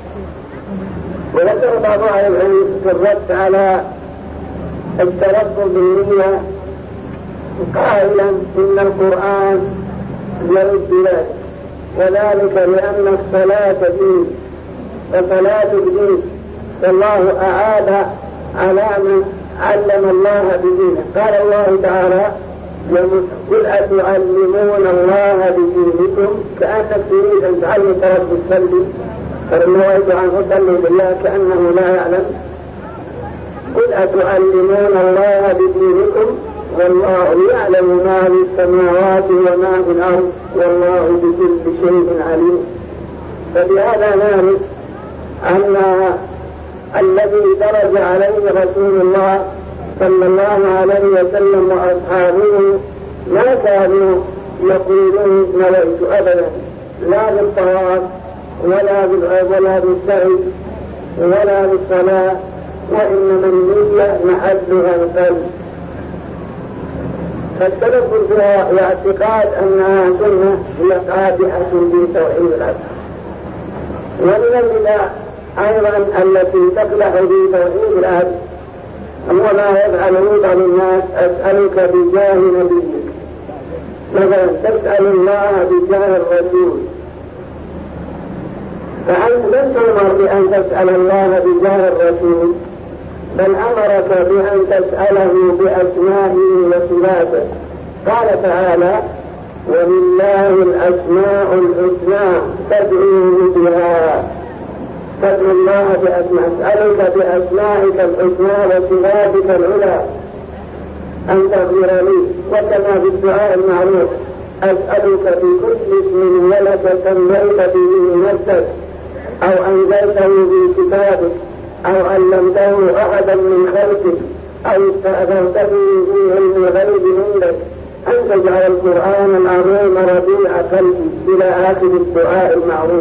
وذكر بعض أهل العلم في الرد على التلفظ بالنية قائلا إن القرآن يرد ذلك، وذلك لأن الصلاة دين وصلاة الدين، فالله أعاد على من علم الله بدينه. قال الله تعالى قل أتعلمون الله بدينكم، كأنك تريد أن تعلم رب السلم فالنويت عن أصلي بالله كأنه لا يعلم. قل أتعلمون الله بدينكم والله يعلم ما في السماوات وما في الأرض والله بكل شيء عليم. فبهذا نعرف أن الذي درج عليه رسول الله صلى الله عليه وسلم وأصحابه ما كانوا يقولون نويت أبدا، لا بالطواف ولا ولا بالسعي ولا بالصلاة، وإنما النية محلها القلب. فالتلفظ بها واعتقاد أنها سنة هي قادحة في توحيد العبد. ومن البدع أيضا التي تقدح في توحيد العبد هو ما يفعله بعض الناس أسألك بجاه نبيك، مثلا تسأل الله بجاه الرسول، فأنت لم تؤمر بأن تسأل الله بجاه الرسول بل أمرك بأن تسأله بأسمائه وصفاته. قال تعالى ولله الأسماء الحسنى فادعوه بها، فاسأل الله بأسماء أسألك بأسمائك الحسنى وصفاتك العلى أن تغفر لي. وكما في الدعاء المعروف أسألك بكل اسم ولك سميت به نفسك أو أنزلته في كتابك أو علمته أحدا من خلقك أو استأذنت به في علم الغيب عندك أن تجعل القرآن العظيم ربيع قلبي إلى آخر الدعاء المعروف.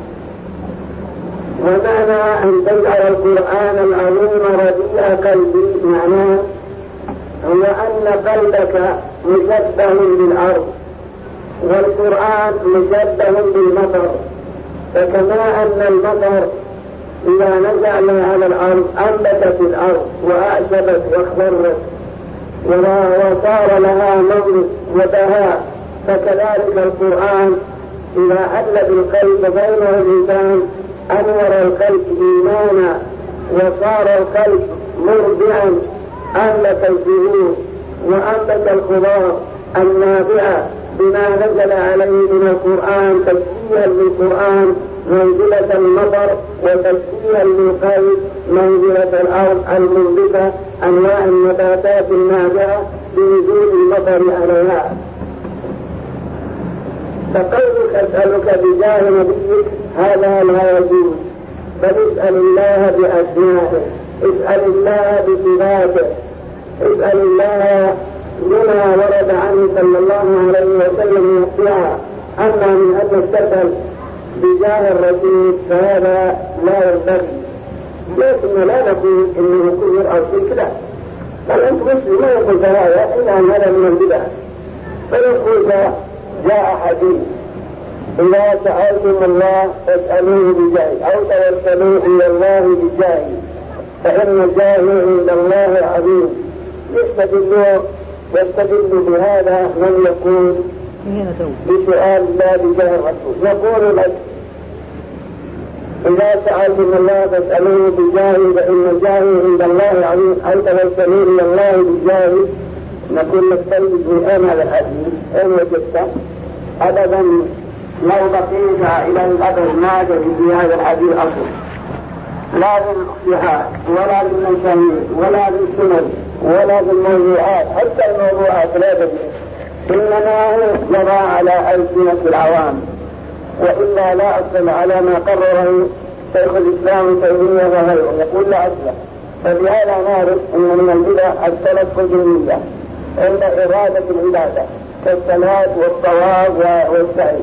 ومعنى أن تجعل القرآن العظيم ربيع قلبي معناه هو أن قلبك مشبه بالأرض والقرآن مشبه بالمطر. فكما أن المطر إذا نزل على الأرض أنبتت الأرض وأعشبت واخضرت وصار لها نضر وبهاء، فكذلك القرآن إذا حل بالقلب بينه الإنسان أنور القلب إيمانا وصار القلب مرضعا، أنبت الزهور وأنبت الخضار النافعة بما نزل عليه من القرآن تشبيها للقرآن منزلة المطر وتشبيها للقلب منزلة الأرض المنبتة أنواع النباتات النافعة بنزول المطر عليها. فقولك أسألك بجاه نبيك هذا لا يجوز، بل اسأل الله بأسمائه، اسأل الله بصفاته، اسأل الله بما ورد عنه صلى الله عليه وسلم يقطعها. أما من أن نستسأل بجاه الرسول فهذا لا ينبغي، لكن لا نقول إنه كفر أو شرك، لا، بل أنت مسلم ما يقول هذا إلا أن هذا من البدع. فنقول جاء حديث إذا سألتم الله فاسألوه بجاهه أو توسلوا إلى الله بجاهه فإن جاهه عند الله عظيم. يستدل يستدل بهذا من يقول بسؤال الله بجاه الرسول. نقول لك إذا سألتم الله فاسألوه بجاهه فإن جاهه عند الله عظيم أو توسلوا إلى الله بجاهه. نقول لك طيب الآن هذا الحديث أين وجدته؟ أبدا لو بقيت إلى الأبد ما جد في هذا الحديث أصلا، لا بالصحاح ولا بالمشاهير ولا بالسنن ولا بالموضوعات، حتى الموضوعات لا تجد، إنما هو جرى على ألسنة العوام، وإلا لا أصل على ما قرره شيخ الإسلام تيمية وغيره، يقول لا أصل. فبهذا نعرف أن من البدع التلفظ بالنية عند إرادة العبادة كالصلاة والطواف والسعي.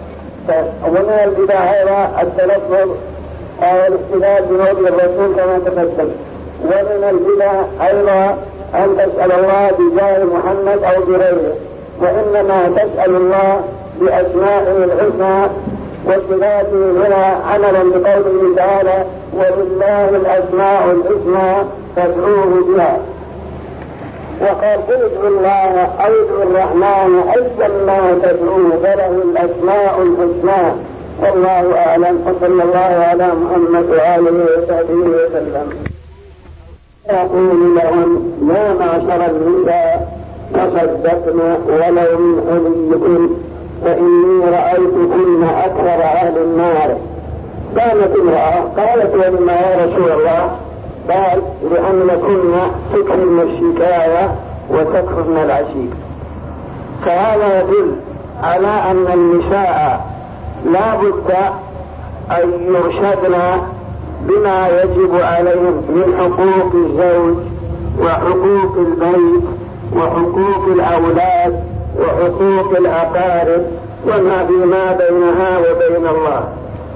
ومن البدع هذا التلفظ أو الاحتفال بموت الرسول كما تقدم. ومن البدع أيضا أن تسأل الله بجاه محمد أو بغيره، وإنما تسأل الله بأسمائه الحسنى وصفاته العلى عملا بقوله تعالى ولله الأسماء الحسنى فادعوه بها. وقال ادعوا الله أو ادعوا الرحمن أيما تدعوه فله الأسماء الحسنى. والله أعلم، وصلى الله على محمد وآله وصحبه وسلم. يقول لهم يا معشر الهدى تصدقنا ولو من حليكم فإني رأيتكن أكثر أهل النار. قامت امرأة قالت ولما يا رسول الله؟ قال لأن كنا تكرمن الشكاية وتكفرن العشير. فهذا يدل على أن النساء لا بد أن يرشدن بما يجب عليهم من حقوق الزوج وحقوق البيت وحقوق الأولاد وحقوق الأقارب وما فيما بينها وبين الله.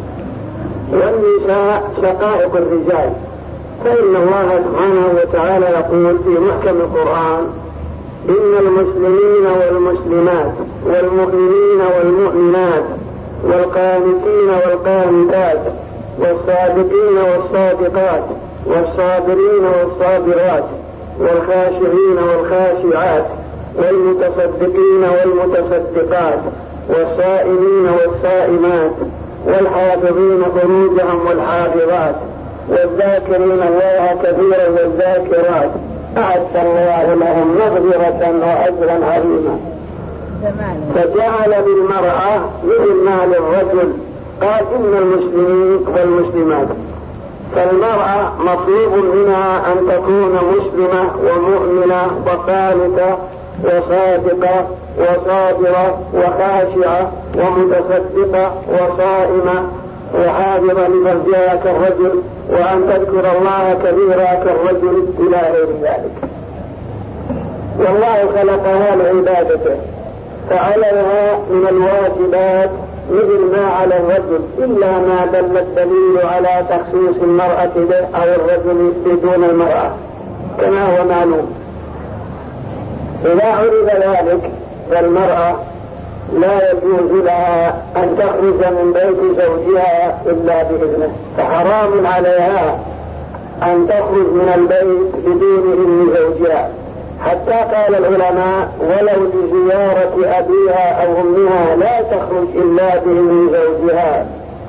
والنساء شقائق الرجال، فإن الله سبحانه وتعالى يقول في محكم القرآن إن المسلمين والمسلمات والمؤمنين والمؤمنات والقانتين والقانتات والصادقين والصادقات والصابرين والصابرات والخاشعين والخاشعات والمتصدقين والمتصدقات والصائمين والصائمات والحافظين فروجهم والحافظات والذاكرين الله كثيرا والذاكرات أعد الله لهم مغفرة وأجرا عظيما. فجعل بالمرأة مثل ما للرجل قال إن المسلمين والمسلمات، فالمرأة مطلوب منها أن تكون مسلمة ومؤمنة وقانتة وصادقة وصابرة وخاشعة ومتصدقة وصائمة وحافظة لفرجها كالرجل، وأن تذكر الله كثيرا كالرجل إلى غير ذلك. والله خلقها لعبادته، فعليها من الواجبات مثل ما على الرجل، إلا ما دل الدليل على تخصيص المرأة به أو الرجل بدون المرأة كما هو معلوم. إذا عرف ذلك فالمرأة لا يجوز لها أن تخرج من بيت زوجها إلا بإذنه، فحرام عليها أن تخرج من البيت بدون إذن زوجها، حتى قال العلماء ولو لزيارة أبيها أو أمها لا تخرج إلا بإذن زوجها.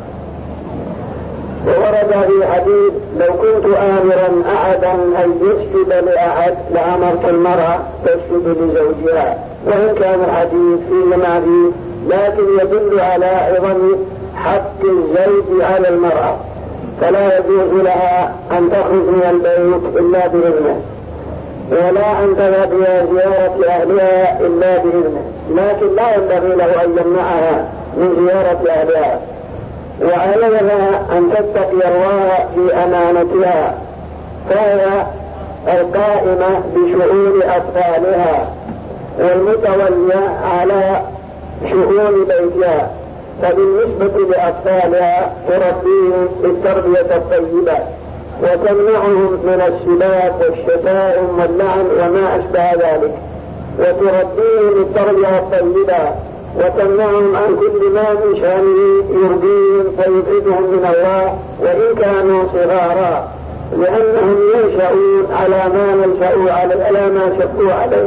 وورد في حديث لو كنت آمرا أحدا أن يسجد لأحد لأمرت المرأة تسجد لزوجها، وإن كان الحديث فيه ما فيه، لكن يدل على عظم حق الزوج على المرأة، فلا يجوز لها أن تخرج من البيت إلا بإذنه، ولا أن تذهب إلى زيارة أهلها إلا بإذنه، لكن لا ينبغي له أن يمنعها من زيارة أهلها. وعليها أن تتقي الله في أمانتها، فهي القائمة بشؤون أطفالها والمتولية على شؤون بيتها، فبالنسبة لأطفالها تربيهم بالتربية الطيبة وتمنعهم من السباب والشتائم واللعن وما أشبه ذلك، وتربيهم التربية الطيبة وتمنعهم عن كل ما من شأنه يرضيهم فيبعدهم من الله وإن كانوا صغارا، لأنهم ينشأون على ما ننشأوا على ما شقوا عليه.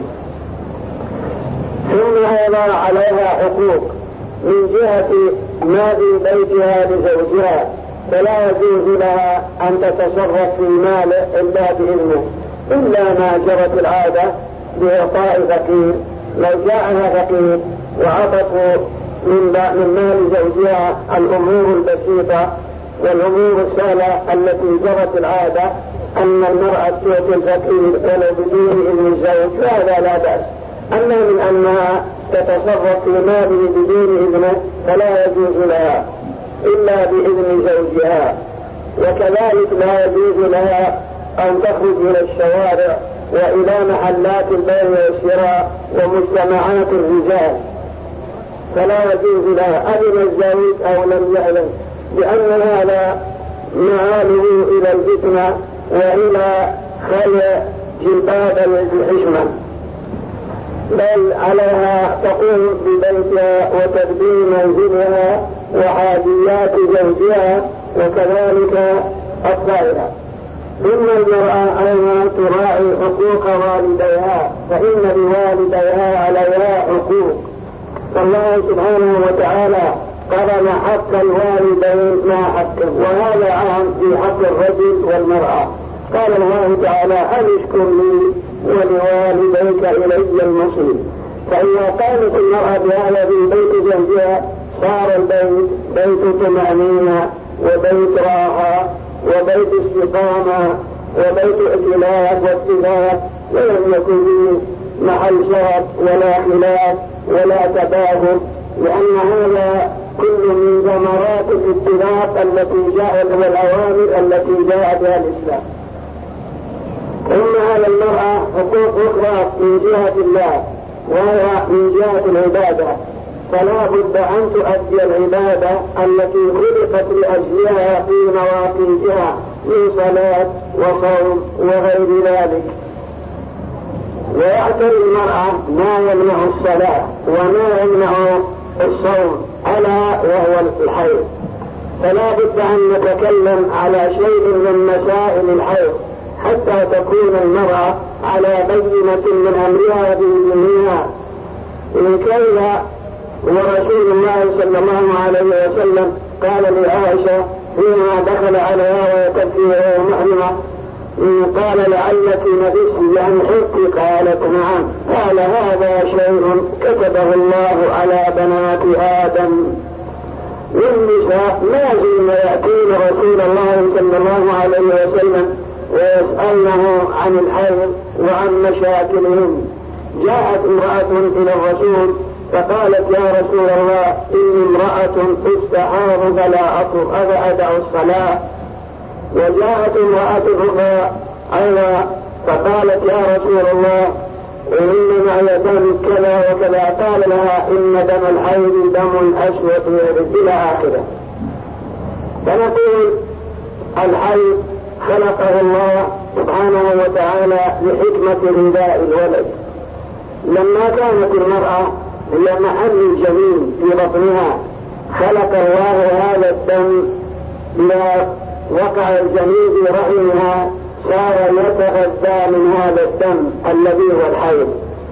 ثم أيضا عليها حقوق من جهة ما في بيتها لزوجها، فلا يجوز لها أن تتصرف في ماله إلا بإذنه، إلا ما جرت العادة بإعطاء فقير. لو جاءها فقير وعطته من من مال زوجها الأمور البسيطة والأمور السهلة التي جرت العادة أن المرأة تعطي الفقير ولو بدون إذن الزوج، فهذا لا بأس. أما من أنها تتصرف في ماله بدون إذنه فلا يجوز لها إلا بإذن زوجها. وكذلك لا يجوز لها أن تخرج إلى الشوارع وإلى محلات البيع والشراء ومجتمعات الرجال، فلا يجوز لها أذن الزوج أو لم يأذن، لأن هذا معاله إلى الفتنة وإلى خلع جلباب الحشمة، بل عليها تقوم ببيتها وتدبير منزلها وحاجيات زوجها وكذلك أطفالها. ثم المرأة أيضا تراعي حقوق والديها، فإن لوالديها عليها حقوق، فالله سبحانه وتعالى قرن حق الوالدين مع حقه، وهذا عام في حق الرجل والمرأة. قال الله تعالى أن اشكر لي ولوالديك إلي المصير. فإذا قامت المرأة بهذا في بيت زوجها صار البيت بيت طمأنينة وبيت راحة وبيت استقامة وبيت اختلاف واتفاق، ولم يكن فيه محل شرط ولا خلاف ولا تباغض، لأن هذا كل من ثمرات الاتفاق التي جاءت والأوامر التي جاء بها الإسلام. ثم على المرأة حقوق أخرى من جهة الله وهي من جهة العبادة، فلا بد أن تؤدي العبادة التي خلقت لأجلها في مواقيتها من صلاة وصوم وغير ذلك. ويعتري المرأة ما يمنع الصلاة وما يمنع الصوم ألا وهو الحيض، فلا بد أن نتكلم على شيء من مسائل الحيض حتى تكون المرأة على بينة من أمرها بدينها. إن كان ورسول الله صلى الله عليه وسلم قال لعائشة حينما دخل عليها ويكفيها محرمة قال لعلك نفست عن حقك؟ قالت نعم. قال هذا شيء كتبه الله على بنات آدم، والنساء ما زلن يأتين رسول الله صلى الله عليه وسلم ويسألنه عن الحيض وعن مشاكلهم. جاءت امرأة إلى الرسول فقالت يا رسول الله إني امرأة استحاض فلا أطهر أفأدع الصلاة. وجاءت امرأة أخرى أيضا فقالت يا رسول الله إنما هي دم كذا وكذا، قال لها إن دم الحيض دم أسود إلى آخره. فنقول الحيض خلقه الله سبحانه وتعالى لحكمة غذاء الولد. لما كانت المرأة هي محل الجنين في بطنها خلق الله هذا الدم، إذا وقع الجنين في رحمها صار يتغذى من هذا الدم الذي هو الحيض،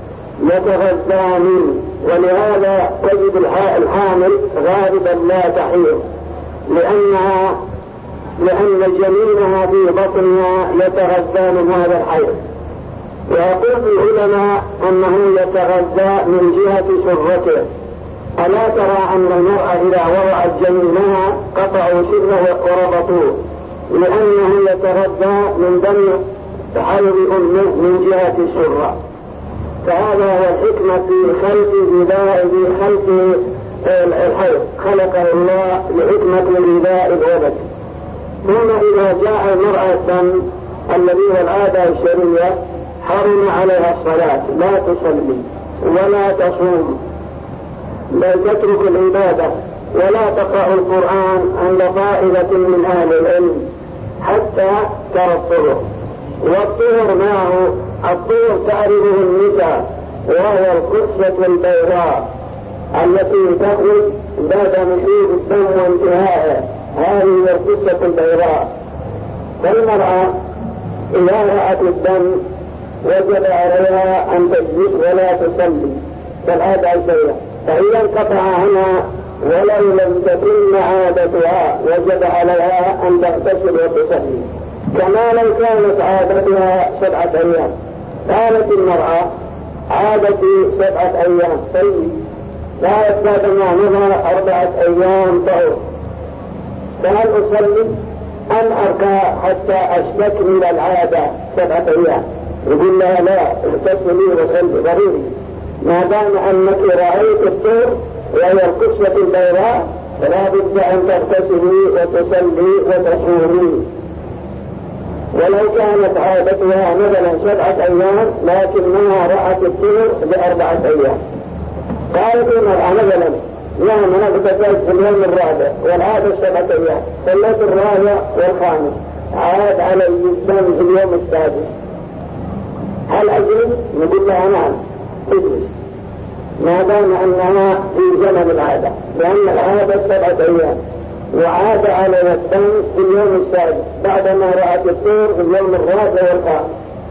يتغذى منه. ولهذا تجد الحامل غالبا لا تحيض لأنها لأن جنينها في بطنها يتغذى من هذا الحيض. ويقول العلماء أنه يتغذى من جهة سرته. ألا ترى أن المرأة إذا وضعت جنينها قطعوا سره وربطوه لأنه يتغذى من دم حيض أمه من جهة السرة. فهذا هو الحكمة في خلق غذاء في خلق الحيض، خلقه الله لحكمة غذاء الولد. ثم إذا جاء المرأة الدم الذي هو العادة الشرعية حرم عليها الصلاة، لا تصلي ولا تصوم بل تترك العبادة ولا تقرأ القرآن عند طائفة من أهل العلم حتى ترى الطهر. والطهر ما هو؟ الطهر تعرفه النساء وهو القصة البيضاء التي تخرج بعد نشوب الدم وانتهائه، هذه هي القصة البيضاء. فالمرأة إذا رأت الدم وجب عليها أن تجلس ولا تصلي كالعادة الشرعية، فإذا انقطع عنها ولو لم تتم عادتها وجب عليها أن تغتسل وتصلي كما لو كانت عادتها سبعة أيام. قالت المرأة عادتي سبعة أيام طيب، قالت بعد ما مضى أربعة أيام طهر، فهل أصلي أم أركع حتى أستكمل العادة سبعة أيام؟ يقول لها لا، اغتسلي وصلي ضروري ما دام أنك رأيت الطهر وهي القصة البيضاء، فلا بد أن تغتسلي وتصلي وتصومي. ولو كانت عادتها مثلا سبعة أيام لكنها رأت الطهر بأربعة أيام، قالت المرأة مثلا نعم أنا اغتسلت في اليوم الرابع والعادة سبعة أيام، صليت الرابع والخامس عاد على الدم في اليوم السادس، هل أجلس؟ نقول لها نعم اجلس ما دام أنها في زمن العادة، لأن العادة سبعة أيام وعاد على الدم في اليوم السادس بعدما رأت الطهر في اليوم الرابع والخامس،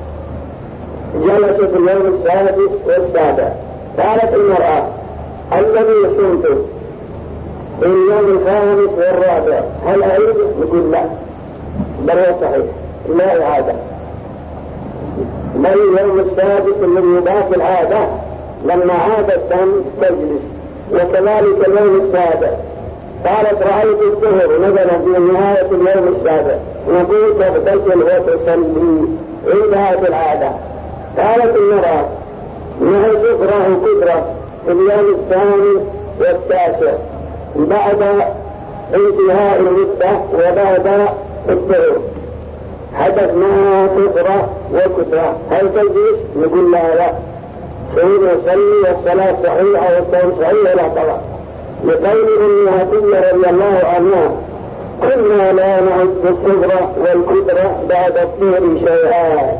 جلست في اليوم السادس والسابع. قالت المرأة الذي صمت في اليوم الخامس والرابع هل أعيد؟ نقول لا، بل هو صحيح لا إعادة، بل اليوم السادس الذي يضاف العادة لما عاد الدم تجلس، وكذلك اليوم السابع. قالت رأيت الطهر مثلا في نهاية اليوم السابع نقول تغتسل وتصلي انتهت العادة. قالت المرأة معي كفرة وكدرة في اليوم الثاني والتاسع بعد انتهاء المدة وبعد الطهر حدث معها كفرة وكدرة، هل تجلس؟ نقول لها لا، سيد يصلي والصلاة صحيحة والصوم صحيح لا طبعا، لقول ابن عتية رضي الله عنها كنا لا نعد الصغرى والكبرى بعد الطهر شيئا.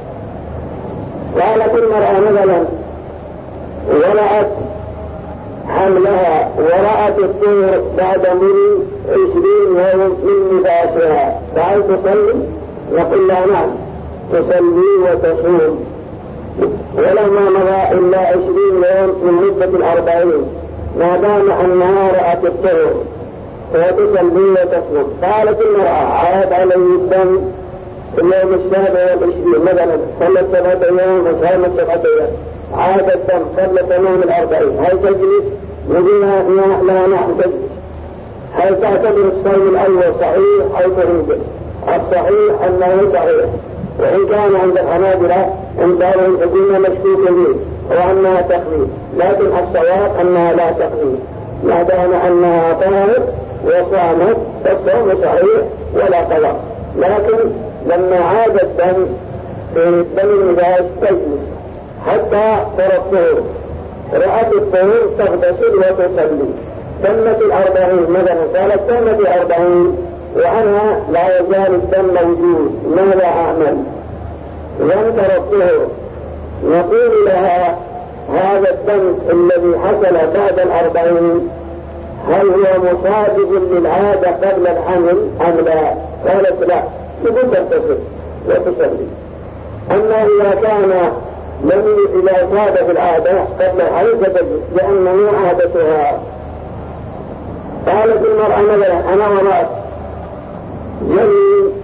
قالت المرأة مثلا ورأت حملها ورأت الطهر بعد من عشرين يوم من نفاسها فهل تصلي؟ نقول لها نعم تصلي وتصوم، ولما مضى إلا عشرين يوم من مدة الأربعين ما دام أنها رأت الطهر فتصلي وتصوم. قالت المرأة عاد علي الدم في اليوم السابع والعشرين مثلا صلت سبعة أيام وصامت سبعة أيام، عاد الدم صلت تمام الأربعين، هل تجلس؟ نقول لها لا نحن تجلس هل تعتبر الصوم الأول صحيح أو تريده؟ الصحيح أنه صحيح، وإن كان عند الحنابلة عندهم الدنيا مشكوك به وأنها تخفيف، لكن الصواب أنها لا تخفيف ما دام أنها طاهر وصامت فالصوم صحيح ولا قضاء. لكن لما عاد الدم في الدم النجاس تجلس حتى ترى الطهور، رأت الطهور تغتسل وتصلي، تمت الأربعين مثلا، قالت تمت الأربعين وأنا لا يزال الدم موجود، ماذا أعمل؟ لم ترى الطهور، نقول لها هذا الدم الذي حصل بعد الأربعين هل هو مصادف للعادة قبل الحمل أم لا؟ قالت لا، تقول تغتسل وتصلي. أما إذا كان لم إذا صادف العادة قبل الحمل فتجلس لأنه عادتها. قالت المرأة مثلا أنا وراء جميل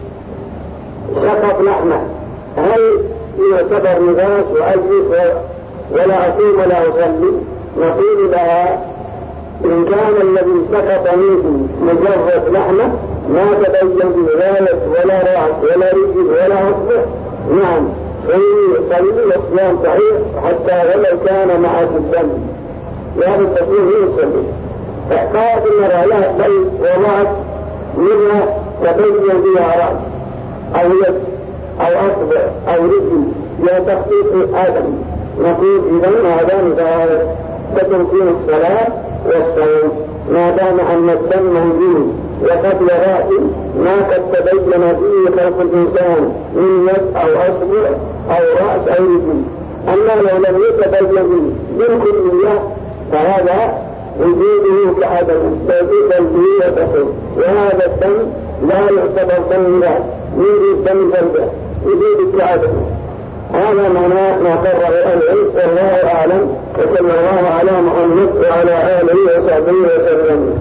سقط لحمة، هل يعتبر نجاس وأجلس ولا أصوم ولا أصلي؟ نقول لها إن كان الذي سقط منه مجرد لحمة ما تبين بذلك ولا رأس ولا رجل ولا أصبع، نعم فيصلي الإسلام صحيح حتى ولو كان معه الدم، يعني التصوير يصلي. فقالت المرأة لها بل ورأس منها تبين بها رأس أو يد أو أصبع أو رجل لا تخطيط آدم، نقول إذن هذا مثال فتمكن الصلاة والصوم ما دام أن الدم موجود وقبل رأس ما قد تبين فيه خلق الإنسان من يد أو أصبع أو رأس أو رجل. أما لو لم يتبين بالكلية فهذا وجوده كعدم توجيه به وتصل، وهذا الدم لا يعتبر دم ميراث، يوجد دم بلده وجود كعدم. هذا معنى ما قرر العلم والله أعلم، وصلى الله على محمد وعلى آله وصحبه وسلم.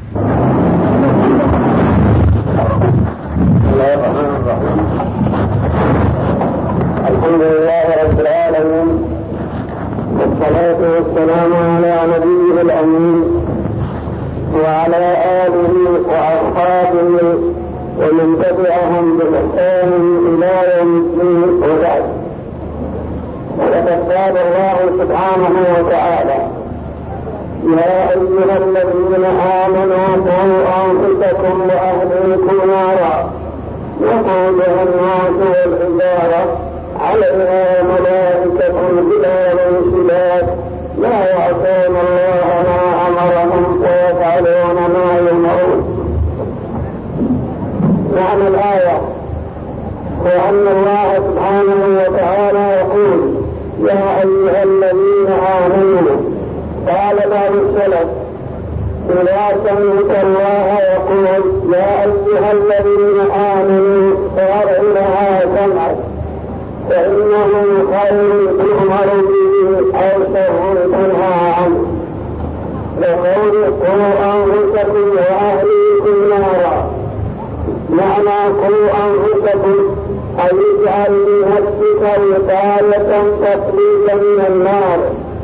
الحمد لله رب العالمين، والصلاة والسلام على نبيه الأمين وعلى آله وأصحابه ومن تبعهم بإحسان إلى يوم الدين، وبعد. ولقد قال الله سبحانه وتعالى يا أيها الذين آمنوا قوا أنفسكم وأهليكم نارا وقودها الناس والحجارة عليها ملائكة غلاظ شداد لا يعصون الله ما أمرهم ويفعلون ما يؤمرون. معنى الآية وأن الله سبحانه وتعالى يقول يا أيها الذين آمنوا. قال بعض السلف إذا سمعت الله يقول يا أيها الذين آمنوا فأرعلها سمعك فإنه خير تؤمر به أو شر تنهى عنه. لقول قوا أنفسكم وأهليكم نارا، معنى قوا أنفسكم أي اجعل لنفسك وقاية تقليلا من النار،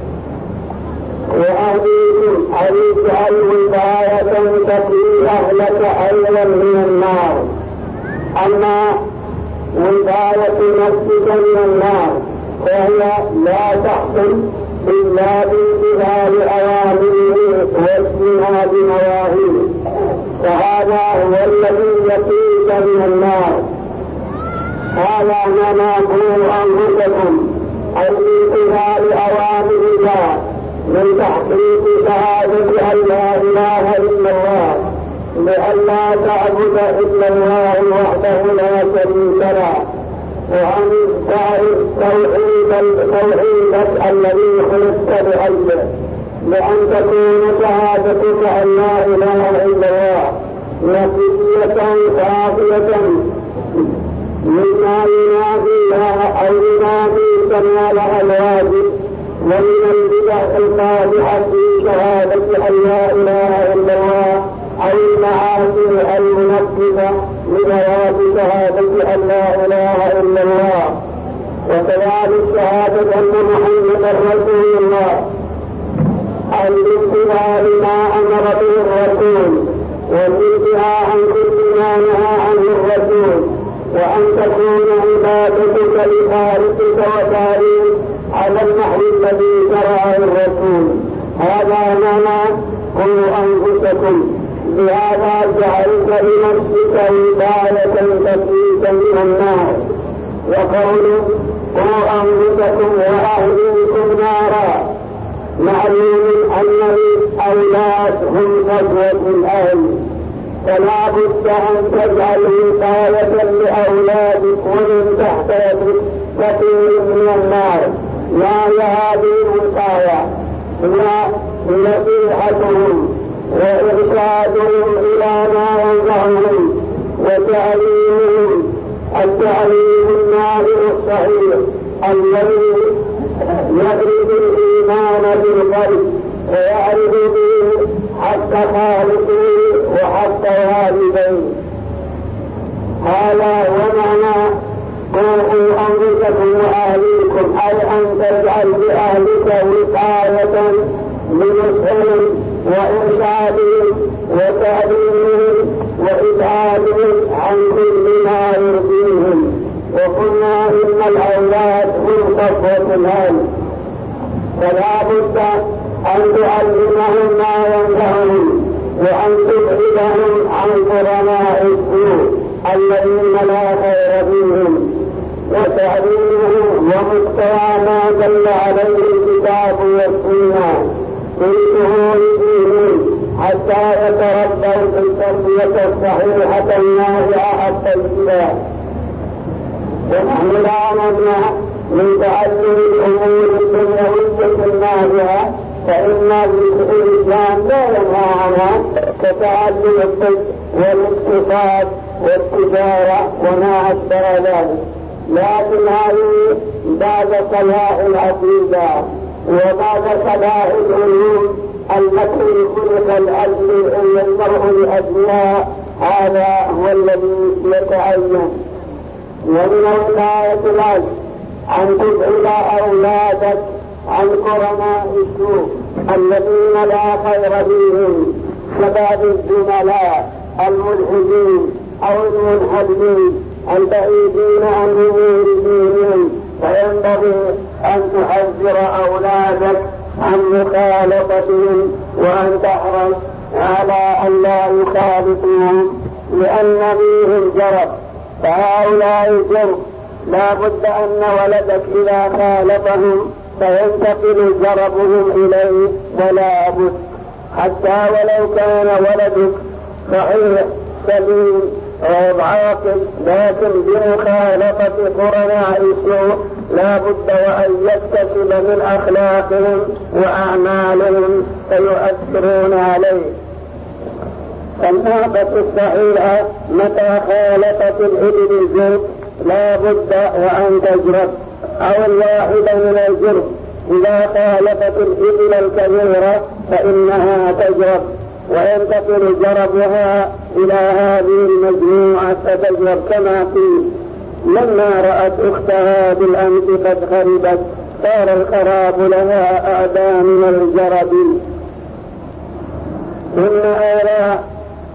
وأهليكم أي اجعل وقاية تقلي أهلك أيضا من النار. أما وقاية نفسك من النار فهي لا تحصل إلا بامتثال أوامره واجتناب نواهيه، فهذا هو الذي يقيك من النار. هذا ما نقول أنفسكم أي بامتثال أوامر الله من تحقيق شهادة أن لا إله إلا الله، لئلا تعبد إلا الله وحده لا شريك له، وأن توحيد التوحيد الذي خلقت لأجله، لأن تكون شهادتك أن لا إله إلا الله نقية صافية مما يناديها أو ينادي كمالها الواجب، ومن البدع القادحة في شهادة أن لا إله إلا الله أي المعاصي المنفذة لجواب شهادة أن لا إله إلا الله. وكذلك شهادة أن محمدا رسول الله الاتباع ما أمر به الرسول والانتهاء عن كل ما نهى عنه الرسول، وأن تكون عبادتك لخالقك وتعليم على النحو الذي شرعه الرسول. هذا معنى قوا أنفسكم، بهذا جعلت لنفسك وقاية تقيك من النار. وقوله قوا أنفسكم وأهليكم نارا، معلوم أن الأولاد هم قدوة الأهل، فلا بد أن تجعل وقاية لأولادك ومن تحتك كثير من النار. ما هي هذه الوقاية؟ هي نصيحتهم وإرشادهم إلى ما ينفعهم وتعليمهم التعليم النافع الصحيح الذي يغرب الإيمان بالقلب ويعرف به حق خالقه وحق والديه. هذا هو معنى قوا أنفسكم وأهليكم، أي أن تجعل لأهلك وقاية بنصحهم وإرشادهم وتعليمهم وإبعادهم عن كل ما يرضيهم. وقلنا إن الأولاد هم قدوة الأهل، فلا بد أن تعلمهم ما ينفعهم وأن تبعدهم عن قرناء السوء الذين لا خير فيهم، وتعليمهم ومستوى ما دل عليه الكتاب والسنة في شهور دينهم حتى يتربوا في التربية الصحيحة النافعة الطيبة. ونحن لا نمنع من تعلم الأمور الدنيوية النافعة، فإن الإسلام لا ينهى عنها كتعلم الطب والاقتصاد والتجارة وما أشبه ذلك، لكن هذه بعد صلاح العقيدة وبعد صلاح العلوم التي خلق العلم أن المرء لأجلها، هذا هو الذي يتعين. ومن وقاية العلم أن تبعد أولادك عن قرناء السوء الذين لا خير فيهم كباب الزملاء الملحدين أو المنحلين البعيدين عن أمور دينهم. فينبغي أن تحذر أولادك عن مخالطتهم وأن تحرص على أن لا يخالطوهم، لأن فيهم جرب، فهؤلاء جرب لا بد أن ولدك إذا خالطهم فينتقل جربهم إليه، ولا بد حتى ولو كان ولدك صحيح سليم عاقل، لكن بمخالطة قرناء السوء لا بد وأن يكتسب من أخلاقهم وأعمالهم فيؤثرون عليه. فالناقة الصحيحة متى خالطت الإبل الجرب لا بد وأن تجرب، أو الواحدة من الجرب إذا خالطت الإبل الكبيرة فإنها تجرب وينتقل جربها إلى هذه المجموعة فتجرب. كما قيل لما رأت أختها بالأمس قد خربت صار الخراب لها أعدى من الجرب. ثم آلاء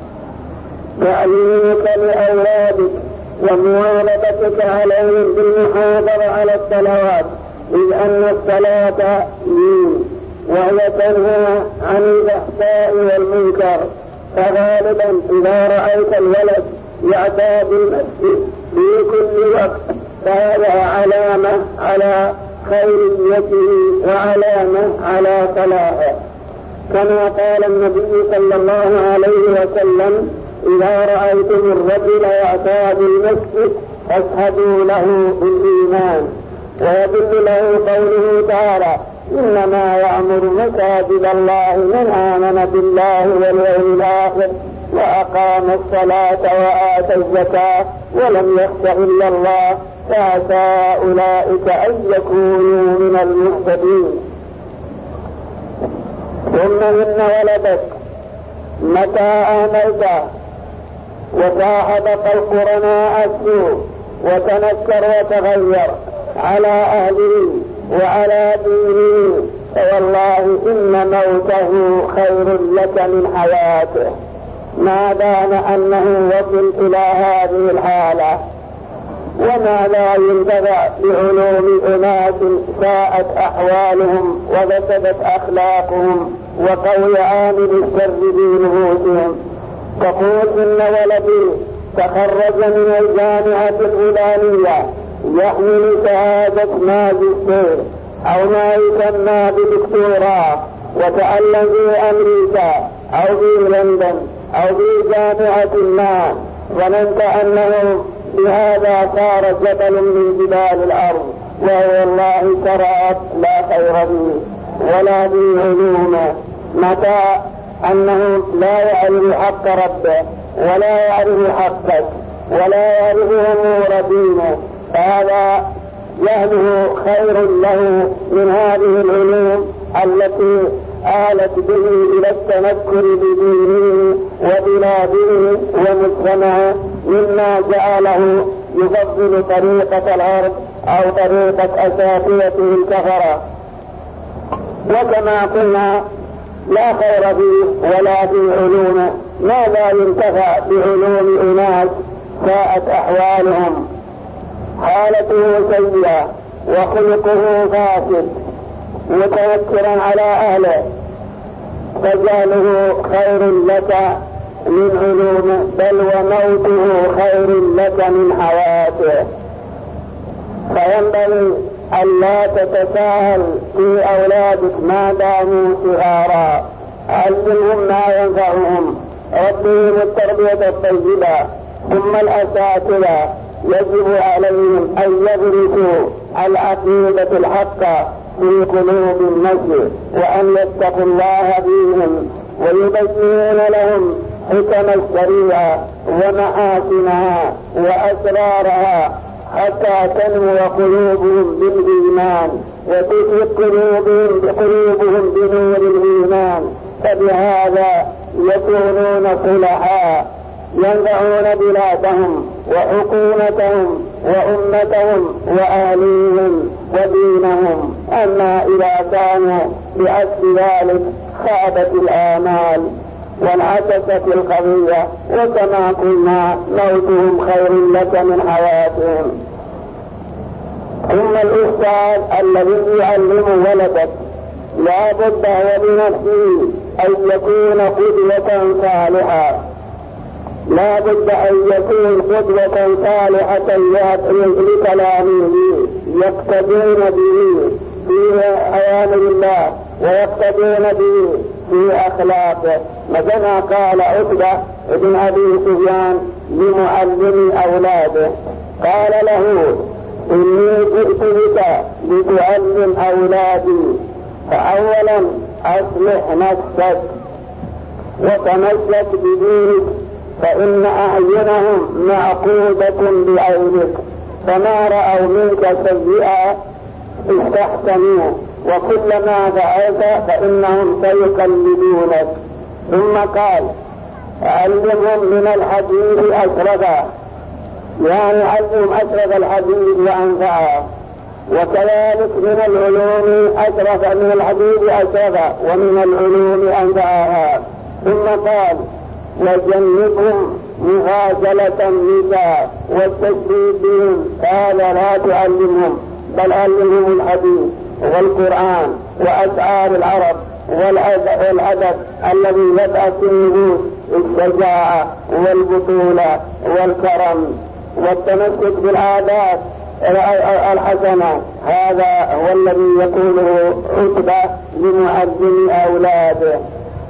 تعليمك لأولادك ومواظبتك عليهم بالمحافظة على الصلوات، إذ أن الصلاة دين وهي تنهى عن الفحشاء والمنكر. فغالبا إذا رأيت الولد يعتاد المسجد في كل وقت فهذا علامة على خيريته وعلامة على صلاحه، كما قال النبي صلى الله عليه وسلم إذا رأيتم الرجل يعتاد المسجد فاشهدوا له بالإيمان. ويدل له قوله تعالى إنما يعمر مساجد الله من آمن بالله واليوم الآخر وأقام الصلاة وآتى الزكاة ولم يخش إلا الله فعسى أولئك أن يكونوا من المهتدين. ثم إن ولدك متى آملته وصاحبك القرناء السوء وتنكر وتغير على أهله وعلى دينه فوالله إن موته خير لك من حياته. ما دام أنه وصل إلى هذه الحالة. وما لا ينتفع بعلوم أناس ساءت أحوالهم وفسدت أخلاقهم وقوي عامل الشر في نفوسهم. تقول إن ولدي تخرج من الجامعة الفلانية يحمل شهادة ماجستير أو ما يسمى بدكتوراه وتعلم في أمريكا أو في لندن أو في جامعة ما، ظننت أنه بهذا صار جبل من جبال الأرض، وهو الله كرات لا خير فيه ولا في علومه، متى أنه لا يعرف حق ربه ولا يعرف حقك ولا يعرف أمور دينه، فهذا يهله خير له من هذه العلوم التي آلت به إلى التنكر بدينه وبلاده ومجتمعه، مما جعله يفضل طريقة الأرض أو طريقة أساطيته الكفرة. وكما قلنا لا خير فيه ولا في علومه، ماذا ينتفع بعلوم أناس ساءت أحوالهم، حالته سيئة وخلقه فاسد متوكرا على أهله، فجعله خير لك من علومه، بل وموته خير لك من حياته. فينبغي ألا تتساهل في أولادك ما داموا صغارا، علمهم ما ينفعهم، ربهم التربية الطيبة. ثم الأساتذة يجب عليهم أن يدرسوا العقيدة الحقة في قلوب الناس، وأن يتقوا الله فيهم ويبينون لهم حكم الشريعة ومحاسنها وأسرارها، حتى تنمو قلوبهم بالإيمان وتشرق قلوبهم بقلوبهم بنور الإيمان، فبهذا يكونون صلحاء ينفعون بلادهم وحكومتهم وأمتهم وأهليهم ودينهم. أما إذا كانوا بعكس ذلك خابت الآمال وانعكست القضية، وكما قلنا موتهم خير لك من حياتهم. ثم الأستاذ الذي يعلم ولدك لا بد هو بنفسه أن يكون قدوة صالحة، لا بد أن يكون قدوة صالحة لكلامه يقتدون به في أوامر الله ويقتدون به في أخلاقه. مثلا قال عتبة بن أبي سفيان لمعلم أولاده، قال له: إني جئت بك لتعلم أولادي، فأولا أصلح نفسك وتمسك بدينك، فإن أعينهم معقودة بعينك، فما رأوا منك سيئا استحسنوه، وكلما فعلت فإنهم سيقلدونك. ثم قال: علمهم من الحديث أشرفا، يعني علمهم أشرف الحديث وأنفعه، وكذلك من العلوم أشرف من الحديث أشرفا ومن العلوم أنفعها. ثم قال: وجنبهم مغازلة النساء والتشبيه بهم، هذا لا تعلمهم، بل علمهم الحديث والقرآن وأشعار العرب والأدب الذي يبعث النفوس الشجاعة والبطولة والكرم والتمسك بالعادات الحسنة. هذا هو الذي يقوله عتبة لمعلم أولاده.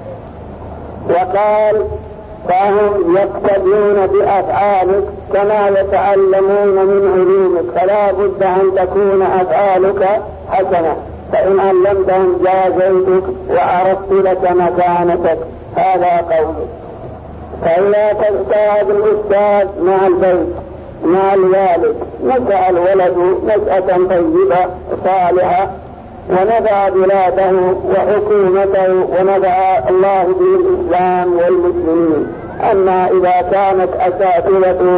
وقال: فهم يقتدون بأفعالك كما يتعلمون من علومك، فلا بد أن تكون أفعالك حسنة، فإن علمتهم جازيتك وعرفت لك مكانتك. هذا قولك. فإذا تجتهد الأستاذ مع البيت مع الوالد، نشأ الولد نشأة طيبة صالحة ونفع بلاده وحكومته ونفع الله به الإسلام والمسلمين. أما إذا كانت أساتذة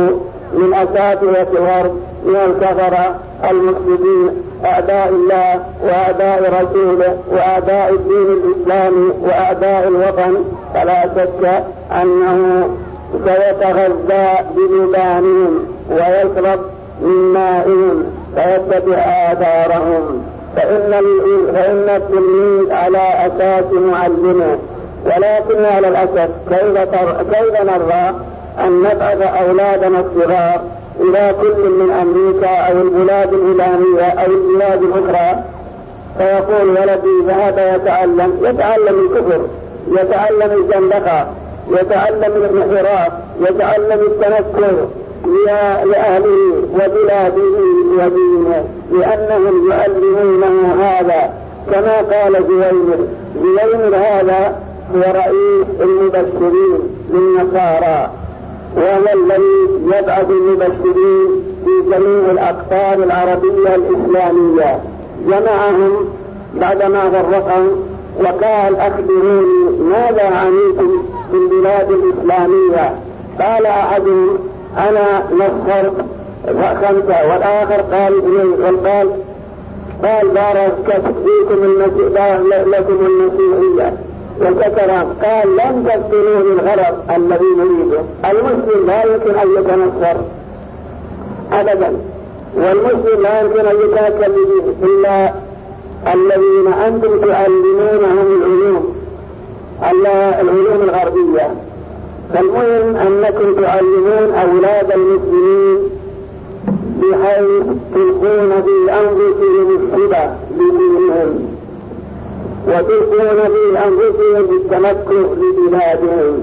من أساتذة الغرب من الكفرة المفسدين أعداء الله وأعداء رسوله وأعداء الدين الإسلامي وأعداء الوطن، فلا شك أنه سيتغذى بلبانهم ويشرب من مائهم فيتبع آثارهم، فإن فإن التلميذ على أساس معلمه. ولكن على الأسف كيف, كيف نرى أن نبعث أولادنا الصغار إلى كل من أمريكا أو البلاد الإسلامية أو البلاد الأخرى، فيقول ولدي ذهب يتعلم يتعلم الكفر، يتعلم الزندقة، يتعلم الانحراف، يتعلم التنكر لأهله وبلاده ودينه، لأنهم يعلمونه هذا. كما قال زويمر، زويمر هذا هو رئيس المبشرين للنصارى، وهو الذي يبعث المبشرين في جميع الأقطار العربية الإسلامية. جمعهم بعدما فرقهم وقال أخبروني ماذا عنيتم في البلاد الإسلامية؟ قال أحدهم أنا نصر خمسة، والآخر قال اثنين، والقال قال بارك فيكم لكم المسيحية والكثرة. قال لم تذكروا الغرض الذي نريده. المسلم لا يمكن أن يتنصر أبدا، والمسلم لا يمكن أن يتأكل إلا الذين أنتم تعلمونهم العلوم العلوم الغربية. فالمهم أنكم تعلمون أولاد المسلمين بحيث تلقون في أنفسهم الشبه بدينهم وتلقون في أنفسهم بالتمكن لبلادهم،